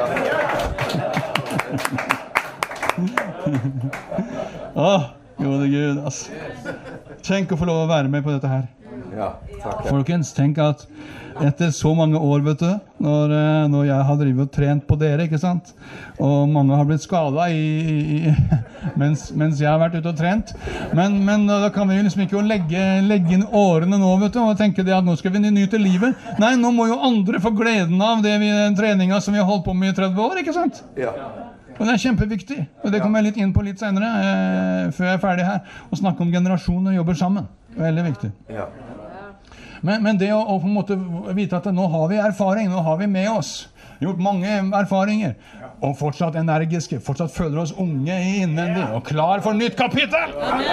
[SPEAKER 1] Gode Gud, altså. Tenk å få lov å være med på dette her. Folkens, tenk at etter så mange år, vet du, når jeg har drivet og trent på dere, ikke sant? Og mange har blitt skadet mens jeg har vært ute og trent. Men da kan vi jo liksom ikke legge inn årene nå, vet du, og tenke det at nå skal vi nyte livet. Nei, nå må jo andre få gleden av den treningen som vi har holdt på med i 30 år, ikke sant? Og det er kjempeviktig, og det kommer jeg litt inn på litt senere, før jeg er ferdig her, og snakke om generasjoner jobber sammen. Veldig viktig. Men det å på en måte vite at nå har vi erfaring, nå har vi med oss gjort mange erfaringer, og fortsatt energiske, fortsatt føler oss unge innvendig, og klar for nytt kapittel!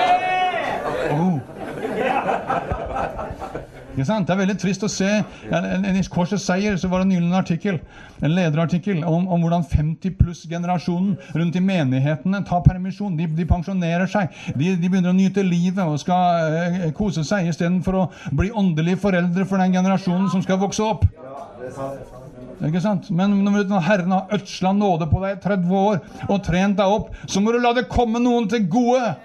[SPEAKER 1] Ikke sant? Det er veldig trist å se. I Korsets seier så var det nylig en artikkel, en lederartikkel om hvordan 50+ generasjonen rundt i menighetene tar permisjon. De pensjonerer seg. De begynner å nyte livet og skal kose seg i stedet for å bli åndelige foreldre for den generasjonen som skal vokse opp. Ikke sant? Men når Herren har ødslet nåde på deg i 30 år og trent deg opp, så må du la det komme noen til gode.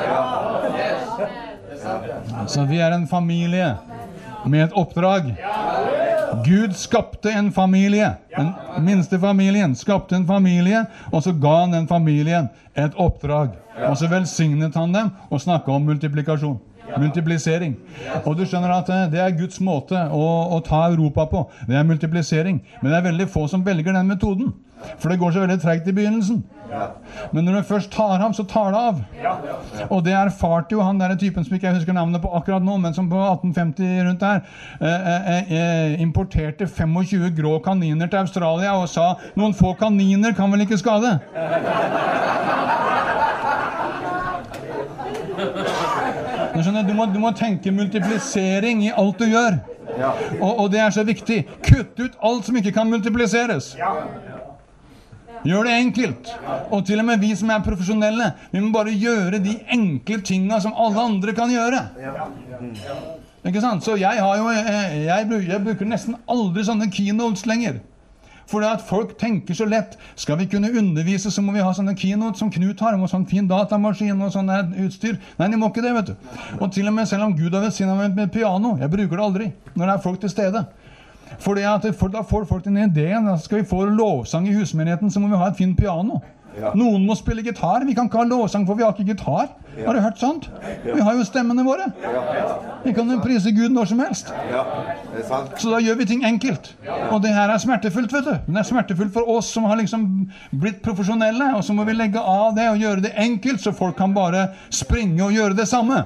[SPEAKER 1] Så vi er en familie med et oppdrag. Gud skapte en familie. Den minste familien skapte en familie, og så ga han den familien et oppdrag. Og så velsignet han dem og snakket om multiplikasjon. Multiplisering. Og du skjønner at det er Guds måte å ta Europa på. Det er multiplisering. Men det er veldig få som velger den metoden. For det går så veldig tregt i begynnelsen. Men når du først tar ham, så tar det av. Og det erfarte jo han der typen som ikke jeg husker navnet på akkurat nå, men som på 1850 rundt der importerte 25 grå kaniner til Australia og sa, noen få kaniner kan vel ikke skade? Du må tenke multiplisering i alt du gjør. Og det er så viktig. Kutt ut alt som ikke kan multipliseres. Gjør det enkelt. Og til og med vi som er profesjonelle, vi må bare gjøre de enkle tingene som alle andre kan gjøre. Ikke sant? Så jeg bruker nesten aldri sånne keynotes lenger. For at folk tenker så lett, skal vi kunne undervise, så må vi ha sånne keynotes som Knut har, og sånn fin datamaskin og sånn utstyr. Nei, de må ikke det, vet du. Og til og med selv om Gud har velsignet med piano, jeg bruker det aldri, når det er folk til stede. Fordi at da får folk den ideen, at skal vi få lovsang i husmenigheten, så må vi ha et fint piano. Noen må spille gitar, vi kan ikke ha lovsang, for vi har ikke gitar. Har du hørt sånt? Vi har jo stemmene våre. Vi kan jo prise Gud når som helst. Så da gjør vi ting enkelt. Og det her er smertefullt, vet du. Det er smertefullt for oss som har liksom blitt profesjonelle, og så må vi legge av det og gjøre det enkelt, så folk kan bare springe og gjøre det samme.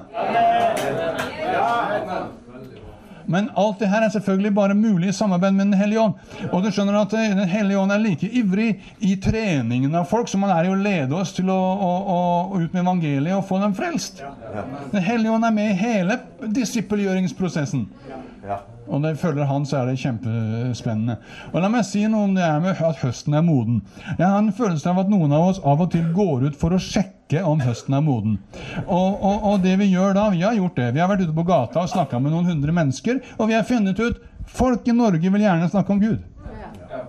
[SPEAKER 1] Men alt det her er selvfølgelig bare mulig i samarbeid med Den Hellige Ånd. Og du skjønner at Den Hellige Ånd er like ivrig i treningen av folk som han er i å lede oss til å ut med evangeliet og få dem frelst. Den Hellige Ånd er med i hele disippelgjøringsprosessen. Og når jeg følger han, så er det kjempespennende. Og la meg si noe om det her med at høsten er moden. Jeg har en følelse av at noen av oss av og til går ut for å sjekke om høsten er moden. Og det vi gjør da, vi har gjort det. Vi har vært ute på gata og snakket med noen 100 mennesker, og vi har funnet ut, folk i Norge vil gjerne snakke om Gud.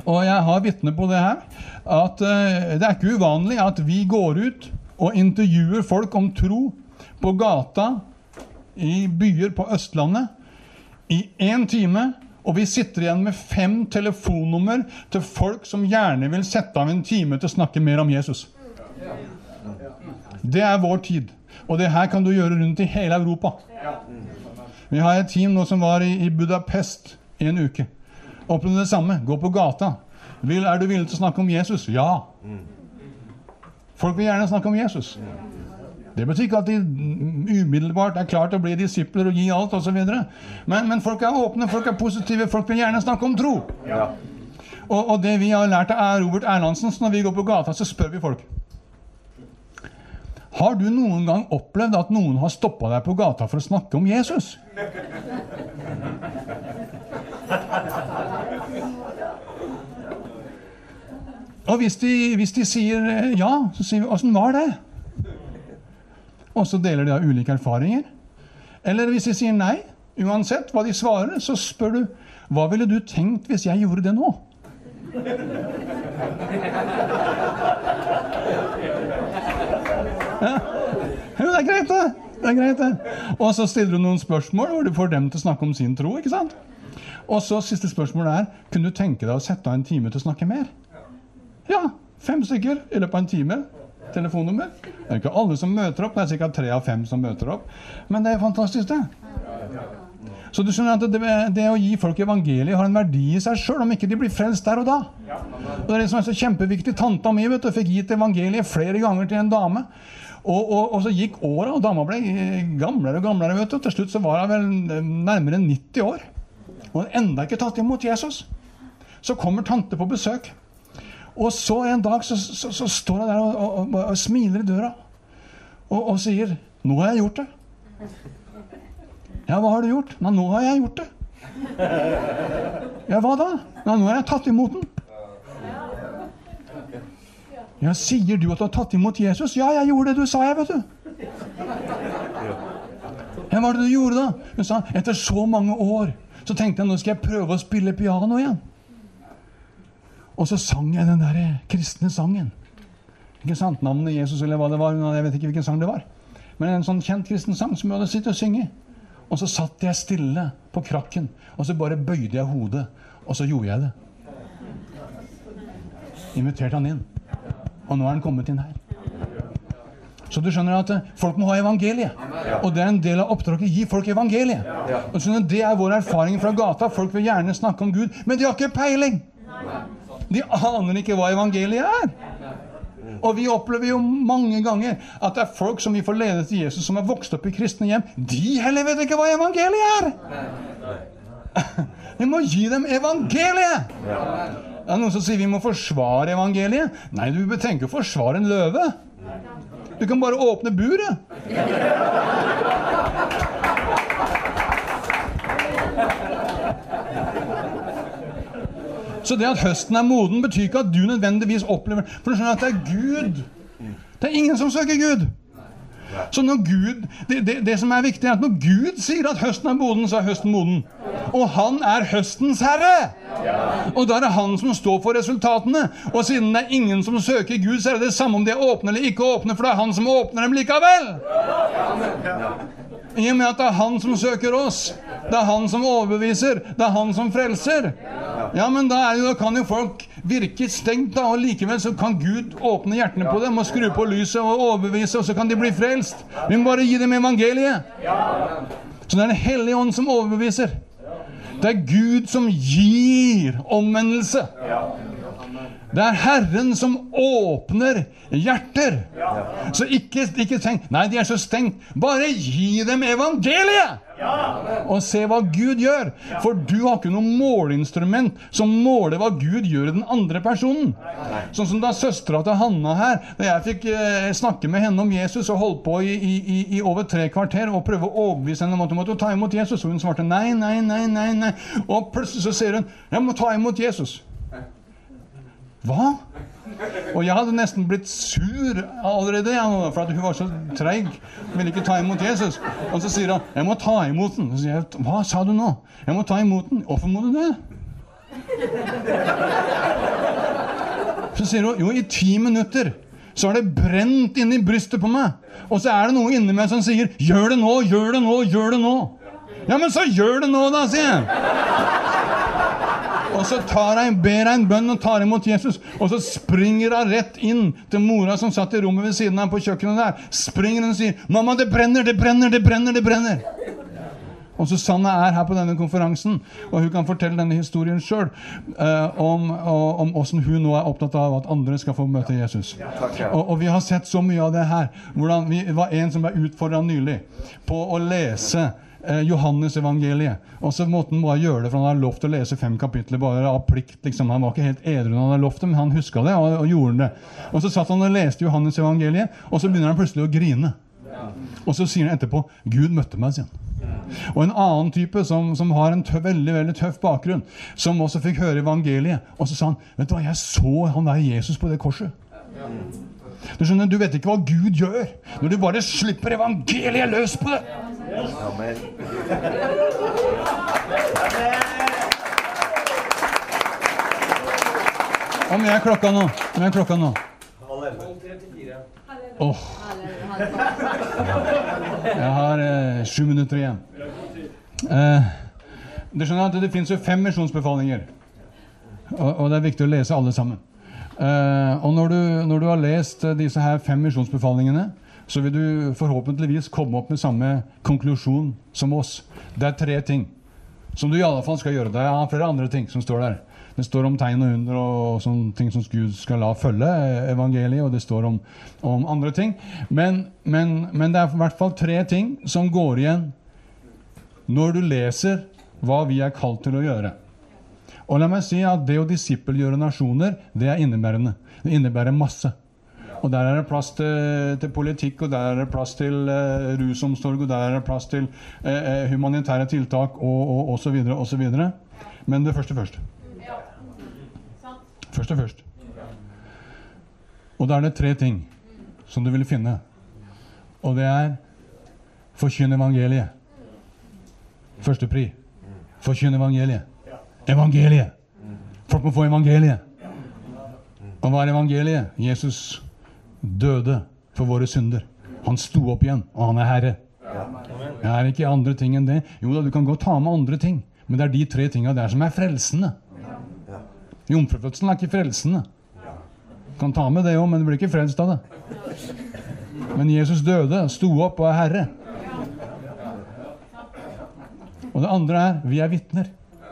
[SPEAKER 1] Og jeg har vitne på det her, at det er ikke uvanlig at vi går ut og intervjuer folk om tro på gata i byer på Østlandet i 1 time, og vi sitter igjen med 5 telefonnummer til folk som gjerne vil sette av en time til å snakke mer om Jesus. Det er vår tid, og det her kan du gjøre rundt i hele Europa. Vi har et team nå som var i Budapest i en uke. Opplevde det samme, gå på gata. Er du villig til å snakke om Jesus? Ja. Folk vil gjerne snakke om Jesus. Det betyr ikke at de umiddelbart er klart å bli disipler og gi alt og så videre. Men folk er åpne, folk er positive, folk vil gjerne snakke om tro. Ja. Og det vi har lært av Robert Erlandsen, når vi går på gata, så spør vi folk. Har du noen gang opplevd at noen har stoppet deg på gata for å snakke om Jesus? Og hvis de sier ja, så sier vi, hvordan var det? Og så deler de av ulike erfaringer. Eller hvis de sier nei, uansett hva de svarer, så spør du, hva ville du tenkt hvis jeg gjorde det nå? Ja, det er greit det. Det er greit det. Og så stiller du noen spørsmål hvor du får dem til å snakke om sin tro, ikke sant? Og så siste spørsmål er, kunne du tenke deg å sette av en time til å snakke mer? Ja, 5 stykker i løpet av en time. Telefonnummer. Det er ikke alle som møter opp, det er sikkert 3 av 5 som møter opp. Men det er fantastisk det. Så du skjønner at det å gi folk evangeliet har en verdi i seg selv, om ikke de blir frelst der og da. Og det er det som er så kjempeviktig. Tanta mi, vet du, fikk gitt evangeliet flere ganger til en dame. Og så gikk året, og dama ble gamlere og gamlere, vet du. Til slutt så var hun vel nærmere 90 år. Og enda ikke tatt imot Jesus. Så kommer tante på besøk. Og så en dag så står hun der og smiler i døra. Og sier, nå har jeg gjort det. Ja, hva har du gjort? Nei, nå har jeg gjort det. Ja, hva da? Nei, nå har jeg tatt imot den. Ja, sier du at du har tatt imot Jesus? Ja, jeg gjorde det du sa, jeg, vet du. Ja, hva var det du gjorde da? Hun sa, etter så mange år, så tenkte jeg, nå skal jeg prøve å spille piano igjen. Og så sang jeg den der kristne sangen. Ikke sant? Navnet Jesus eller hva det var. Jeg vet ikke hvilken sang det var. Men en sånn kjent kristen sang som jeg hadde sittet og synge. Og så satt jeg stille på krakken. Og så bare bøyde jeg hodet. Og så gjorde jeg det. Inviterte han inn. Og nå er han kommet inn her. Så du skjønner at folk må ha evangeliet. Og det er en del av oppdraget. Gi folk evangeliet. Og du skjønner, det er vår erfaring fra gata. Folk vil gjerne snakke om Gud, men de har ikke peiling. De aner ikke hva evangeliet er. Og vi opplever jo mange ganger at det er folk som vi får lede til Jesus, som er vokst opp i kristne hjem. De heller vet ikke hva evangeliet er. Vi må gi dem evangeliet. Det er noen som sier vi må forsvare evangeliet. Nei, du bør tenke å forsvare en løve. Du kan bare åpne buret. Så det at høsten er moden betyr ikke at du nødvendigvis opplever, for du skjønner at det er Gud. Det er ingen som søker Gud. Så når Gud, det som er viktig er at når Gud sier at høsten er moden, så er høsten moden. Og han er høstens herre. Og da er det han som står for resultatene. Og siden det er ingen som søker Gud, så er det det samme om de er åpne eller ikke åpne, for det er han som åpner dem likevel. I og med at det er han som søker oss. Det er han som overbeviser. Det er han som frelser. Ja, men da kan jo folk virke stengt da, og likevel så kan Gud åpne hjertene på dem og skru på lyset og overbevise, og så kan de bli frelst. Vi må bare gi dem evangeliet. Så det er Den hellige ånd som overbeviser. Det er Gud som gir omvendelse. Det er Herren som åpner hjerter. Så ikke tenk, nei, de er så stengt. Bare gi dem evangeliet. Og se hva Gud gjør. For du har ikke noe måleinstrument som måler hva Gud gjør i den andre personen. Sånn som da søstera til Hanna her, da jeg fikk snakke med henne om Jesus og holdt på i over 3 kvarter og prøve å overbevise henne om at hun måtte ta imot Jesus. Og hun svarte nei. Og plutselig så sier hun, jeg må ta imot Jesus. Hva? Og jeg hadde nesten blitt sur allerede, for at hun var så treg, ville ikke ta imot Jesus. Og så sier han, jeg må ta imot den. Så sier jeg, hva sa du nå? Jeg må ta imot den. Hvorfor må du det? Så sier hun, jo, i 10 minutter så har det brent inni brystet på meg. Og så er det noe inni meg som sier, gjør det nå, gjør det nå, gjør det nå. Ja, men så gjør det nå da, sier jeg. Og så ber jeg en bønn og tar imot Jesus. Og så springer hun rett inn til mora som satt i rommet ved siden av på kjøkkenet der. Springer hun og sier, mamma, det brenner, det brenner, det brenner, det brenner. Og Susanne er her på denne konferansen, og hun kan fortelle denne historien selv om hvordan hun nå er opptatt av at andre skal få møte Jesus. Og vi har sett så mye av det her. Hvordan vi var en som ble utfordret nylig på å lese Johannes evangeliet. Og så måtte han bare gjøre det, for han hadde lov til å lese 5 kapitler bare av plikt. Liksom. Han var ikke helt edru når han hadde lov til, men han husket det og gjorde det. Og så satt han og leste Johannes evangeliet, og så begynner han plutselig å grine. Og så sier han etterpå, Gud møtte meg, sier han. Og en annen type som har en veldig, veldig tøff bakgrunn, som også fikk høre evangeliet, og så sa han, vet du hva, jeg så han der Jesus på det korset. Du skjønner, du vet ikke hva Gud gjør når du bare slipper evangeliet løs på det.
[SPEAKER 2] Amen.
[SPEAKER 1] Hvor mye er klokka nå? Åh. Jeg har 7 minutter igjen. Du skjønner at det finnes jo 5 misjonsbefalinger, og det er viktig å lese alle sammen. Og når du har lest disse her 5 misjonsbefalingene, så vil du forhåpentligvis komme opp med samme konklusjon som oss. Det er 3 ting som du i alle fall skal gjøre. Det er flere andre ting som står der. Det står om tegn og under og sånne ting som Gud skal la følge evangeliet, og det står om andre ting. Men det er i hvert fall 3 ting som går igjen når du leser hva vi er kalt til å gjøre. Og la meg si at det å disippelgjøre nasjoner, det er innebærende. Det innebærer masse. Og der er det plass til politikk, og der er det plass til rusomsorg, og der er det plass til humanitære tiltak, og så videre, og så videre. Men det første først. Først. Og da er det 3 ting som du vil finne. Og det er forkynne evangeliet. Første pri. Forkynne evangeliet. Evangeliet. Folk må få evangeliet. Og hva er evangeliet? Jesus døde for våre synder. Han sto opp igjen, og han er Herre. Det er ikke andre ting enn det. Jo da, du kan godt ta med andre ting, men det er de 3 tingene der som er frelsende. Jomfrufødselen er ikke frelsende. Du kan ta med det også, men du blir ikke frelst av det. Men Jesus døde, sto opp og er Herre. Og det andre er, vi er vitner.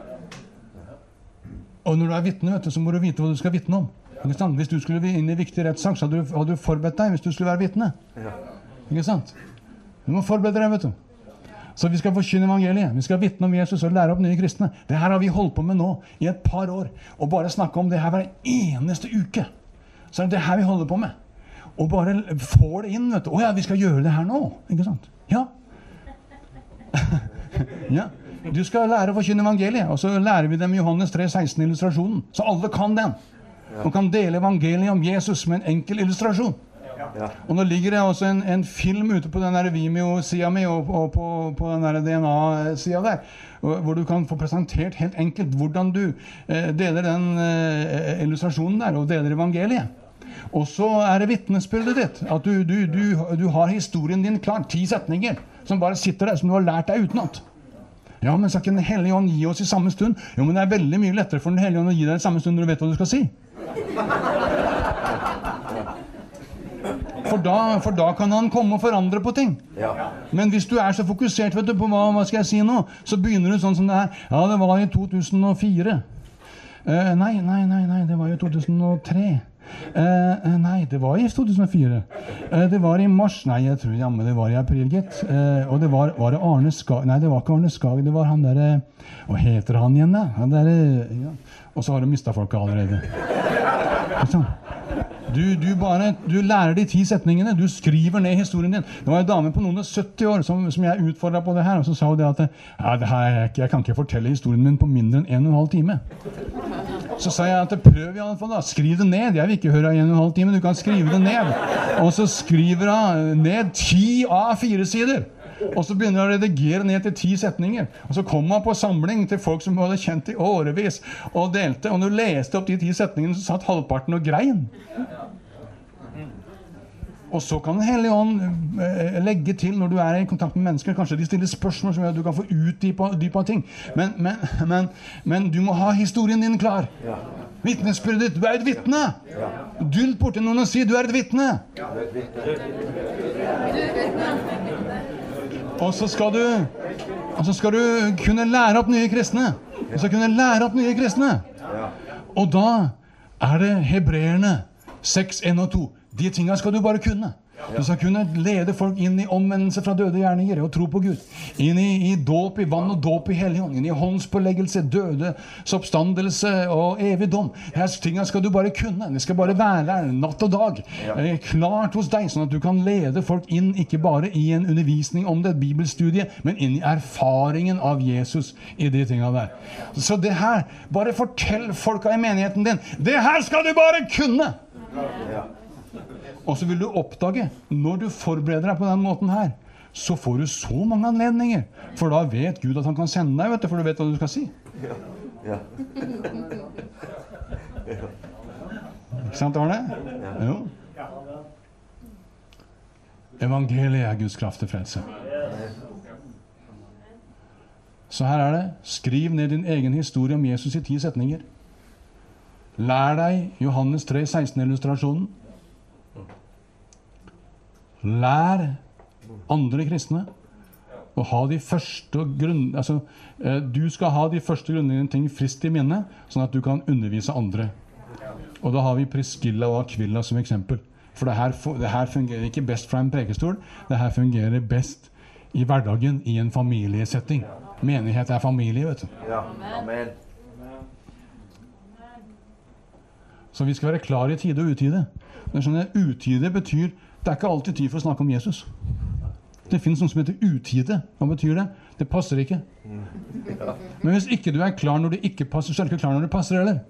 [SPEAKER 1] Og når du er vitne, vet du, så må du vite hva du skal vitne om. Hvis du skulle inn i viktig rettssak, så hadde du forberedt deg hvis du skulle være vitne. Ikke sant? Du må forberede deg, vet du. Så vi skal forkynne evangeliet. Vi skal vitne om Jesus og lære opp nye kristne. Det her har vi holdt på med nå i et par år. Og bare snakke om det her hver eneste uke. Så er det her vi holder på med. Og bare få det inn, vet du. Åja, vi skal gjøre det her nå. Ikke sant? Ja. Ja. Du skal lære å forkynne evangeliet. Og så lærer vi dem Johannes 3,16 illustrasjonen. Så alle kan den. Og kan dele evangeliet om Jesus med en enkel illustrasjon. Og nå ligger det også en film ute på den der Vimeo-siden min og på den der DNA-siden der, hvor du kan få presentert helt enkelt hvordan du deler den illustrasjonen der og deler evangeliet. Og så er det vitnesbyrdet ditt, at du har historien din klar, 10 setninger som bare sitter der, som du har lært deg utenat. Ja, men skal ikke Den Hellige Ånd gi oss i samme stund? Jo, men det er veldig mye lettere for Den Hellige Ånd å gi deg i samme stund når du vet hva du skal si. For da kan han komme og forandre på ting. Men hvis du er så fokusert, vet du, på hva skal jeg si nå, så begynner du sånn som det her. Ja, det var i 2004. Nei, det var i 2003. Nei, det var i 2004. Det var i mars. Nei, jeg tror jammen det var i april, gitt. Og det var det Arne Skag. Nei, det var ikke Arne Skag. Det var han der. Hva heter han igjen da? Han der, ja. Og så har du mistet folk allerede. Sånn. Du lærer de 10 setningene. Du skriver ned historien din. Det var en dame på noen og 70 år som jeg utfordret på det her, og så sa hun det at jeg kan ikke fortelle historien min på mindre enn 1,5 time. Så sa jeg at prøv i alle fall da. Skriv det ned. Jeg vil ikke høre 1,5 time. Du kan skrive det ned. Og så skriver hun ned 10 A4-sider. Og så begynner han å redigere ned til 10 setninger. Og så kom han på samling til folk som hadde kjent i årevis, og delte. Og når du leste opp de 10 setningene, så satt halvparten og grein. Og så kan Den hellige ånd legge til når du i kontakt med mennesker. Kanskje de stiller spørsmål som gjør at du kan få utdypet ting. Men du må ha historien din klar. Vittnesbyrdet ditt. Du et vitne. Dylt borti noen og si du et vitne. Og så skal du kunne lære opp nye kristne. Og da det Hebreerne 6, 1 og 2. De tingene skal du bare kunne. Du skal kunne lede folk inn i omvendelse fra døde gjerninger og tro på Gud. Inn i dåp i vann og dåp i Helligånd. Inn i håndspåleggelse, dødes oppstandelse og evig dom. Disse tingene skal du bare kunne. Det skal bare være der natt og dag. Klart hos deg, sånn at du kan lede folk inn, ikke bare i en undervisning om det, bibelstudie, men inn i erfaringen av Jesus i de tingene der. Så det her, bare fortell folka i menigheten din, det her skal du bare kunne! Og så vil du oppdage, når du forbereder deg på den måten her, så får du så mange anledninger. For da vet Gud at han kan sende deg, vet du, for du vet hva du skal si. Ikke sant, var det? Jo. Evangeliet Guds kraft til frelse. Så her det. Skriv ned din egen historie om Jesus i 10 setninger. Lær deg Johannes 3, 16 illustrasjonen. Lær andre kristne å ha de første du skal ha de første grunnleggende ting frist i minne, sånn at du kan undervise andre. Og da har vi Priscilla og Aquila som eksempel. For det her fungerer ikke best fra en prekestol. Det her fungerer best i hverdagen i en familiesetting. Menighet familie, vet du.
[SPEAKER 2] Ja, amen.
[SPEAKER 1] Så vi skal være klar i tide og utide. Utide betyr det ikke alltid tid for å snakke om Jesus. Det finnes noe som heter utide. Hva betyr det? Det passer ikke. Men hvis ikke du klar når det ikke passer, så du ikke klar når det passer heller.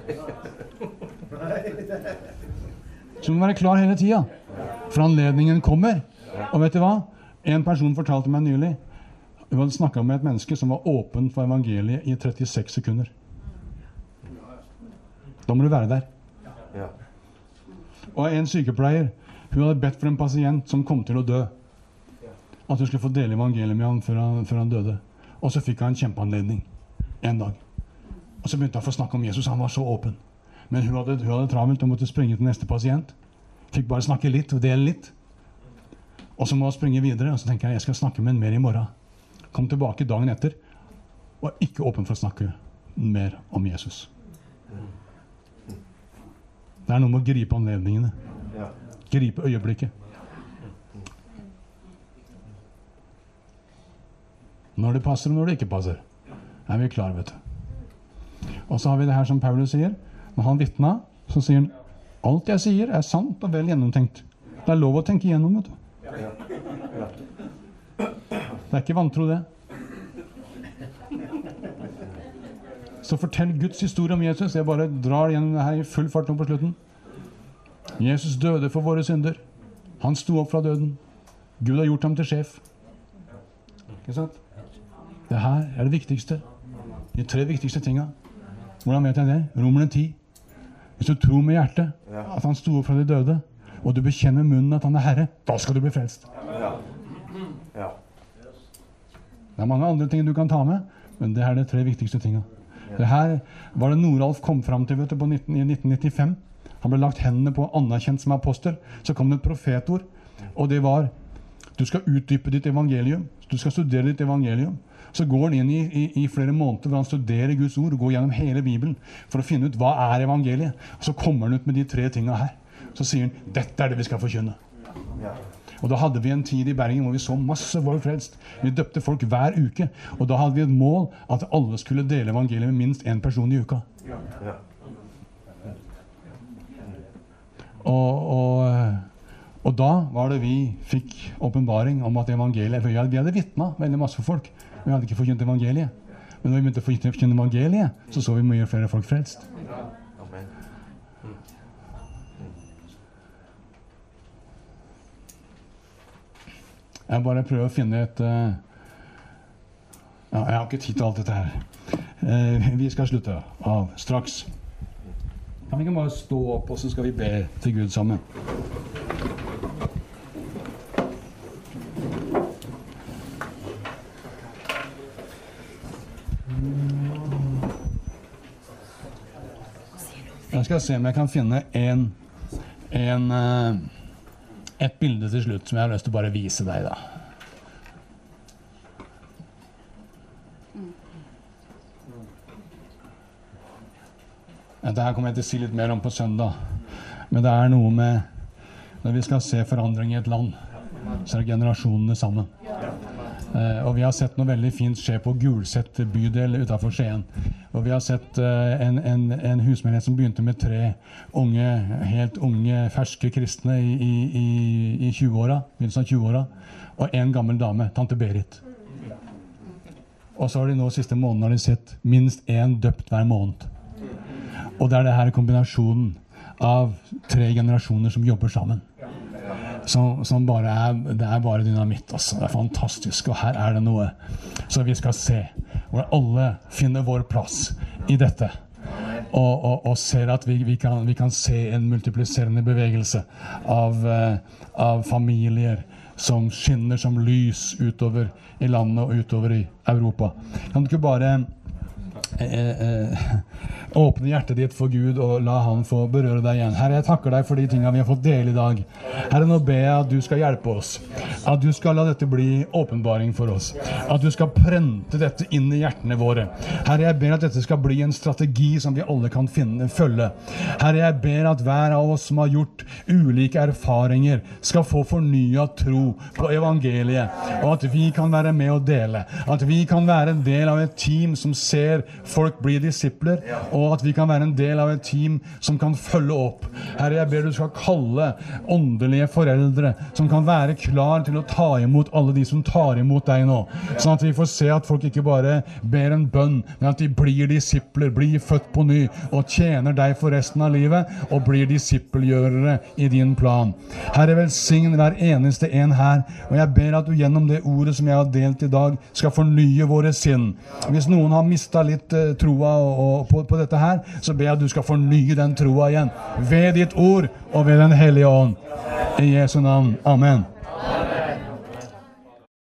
[SPEAKER 1] Så du må være klar hele tida. For anledningen kommer. Og vet du hva? En person fortalte meg nylig. Hun hadde snakket med et menneske som var åpen for evangeliet i 36 sekunder. Da må du være der. Og en sykepleier, hun hadde bedt for en pasient som kom til å dø. At hun skulle få dele evangeliet med ham før han døde. Og så fikk han en kjempeanledning en dag. Og så begynte han å få snakke om Jesus. Han var så åpen. Men hun hadde travelt og måtte springe til neste pasient. Fikk bare snakke litt og dele litt. Og så må hun springe videre. Og så tenker jeg skal snakke med en mer i morgen. Kom tilbake dagen etter. Og ikke åpen for å snakke mer om Jesus. Det noe med å gripe anledningene. Gripe øyeblikket. Når det passer og når det ikke passer. Vi klare, vet du. Og så har vi det her som Paulus sier. Når han vittna, så sier han alt jeg sier sant og vel gjennomtenkt. Det lov å tenke igjennom, vet du. Det ikke vantro, det. Så fortell Guds historie om Jesus. Jeg bare drar gjennom det her i full fart nå på slutten. Jesus døde for våre synder. Han sto opp fra døden. Gud har gjort ham til sjef. Ikke sant? Det her det viktigste. De 3 viktigste tingene. Hvordan vet jeg det? Romerne 10. Hvis du tror med hjertet at han sto opp fra de døde, og du bekjenner munnen at han Herre, da skal du bli frelst. Det mange andre ting du kan ta med, men det her de 3 viktigste tingene. Det her var det Noralf kom frem til, vet du, i 1995. Han ble lagt hendene på anerkjent som apostel. Så kom det et profetord, og det var du skal utdype ditt evangelium. Du skal studere ditt evangelium. Så går han inn i flere måneder hvor han studerer Guds ord og går gjennom hele Bibelen for å finne ut hva evangeliet. Og så kommer han ut med de 3 tingene her. Så sier han, dette det vi skal forkynne. Og da hadde vi en tid i Bergen hvor vi så masse folk frelst. Vi døpte folk hver uke. Og da hadde vi et mål at alle skulle dele evangeliet med minst 1 person i uka. Og da var det vi fikk åpenbaring om at evangeliet, for vi hadde vittnet veldig masse for folk. Vi hadde ikke forkynt evangeliet. Men når vi begynte å forkynne evangeliet, så vi mye flere folk frelst. Jeg bare prøver å finne et ja, jeg har ikke tid til alt dette her. Vi skal slutte av straks. Kan vi ikke bare stå opp, og så skal vi be til Gud sammen? Jeg skal se om jeg kan finne et bilde til slutt som jeg har lyst til å bare vise deg da. Dette her kommer jeg til å si litt mer om på søndag. Men det er noe med, når vi skal se forandring i et land, så er det generasjonene sammen. Og vi har sett noe veldig fint skje på Gulset bydel utenfor Skien. Og vi har sett en husmenighet som begynte med 3 helt unge, ferske kristne i 20-åra, begynnelsen av 20-åra, og en gammel dame, tante Berit. Og så har de nå siste måneden har de sett minst 1 døpt hver måned. Og det er det her kombinasjonen av 3 generasjoner som jobber sammen. Som bare det er bare dynamitt, altså. Det er fantastisk, og her er det noe. Så vi skal se hvor alle finner vår plass i dette. Og ser at vi kan se en multipliserende bevegelse av familier som skinner som lys utover i landet og utover i Europa. Kan du ikke bare åpne hjertet ditt for Gud og la han få berøre deg igjen. Herre, jeg takker deg for de tingene vi har fått dele i dag. Herre, nå ber jeg at du skal hjelpe oss. At du skal la dette bli åpenbaring for oss. At du skal prente dette inn i hjertene våre. Herre, jeg ber at dette skal bli en strategi som vi alle kan følge. Herre, jeg ber at hver av oss som har gjort ulike erfaringer skal få fornyet tro på evangeliet. Og at vi kan være med å dele. At vi kan være en del av et team som ser folk bli disipler, og at vi kan være en del av et team som kan følge opp. Herre, jeg ber du skal kalle åndelige foreldre som kan være klar til å ta imot alle de som tar imot deg nå. Sånn at vi får se at folk ikke bare ber en bønn, men at de blir disipler, blir født på ny, og tjener deg for resten av livet, og blir disippelgjørere i din plan. Herre, velsign hver eneste en her, og jeg ber at du gjennom det ordet som jeg har delt i dag, skal fornye våre sinn. Hvis noen har mistet litt troa på dette her, så ber jeg at du skal fornye den troa igjen ved ditt ord og ved den hellige ånd. I Jesu navn. Amen.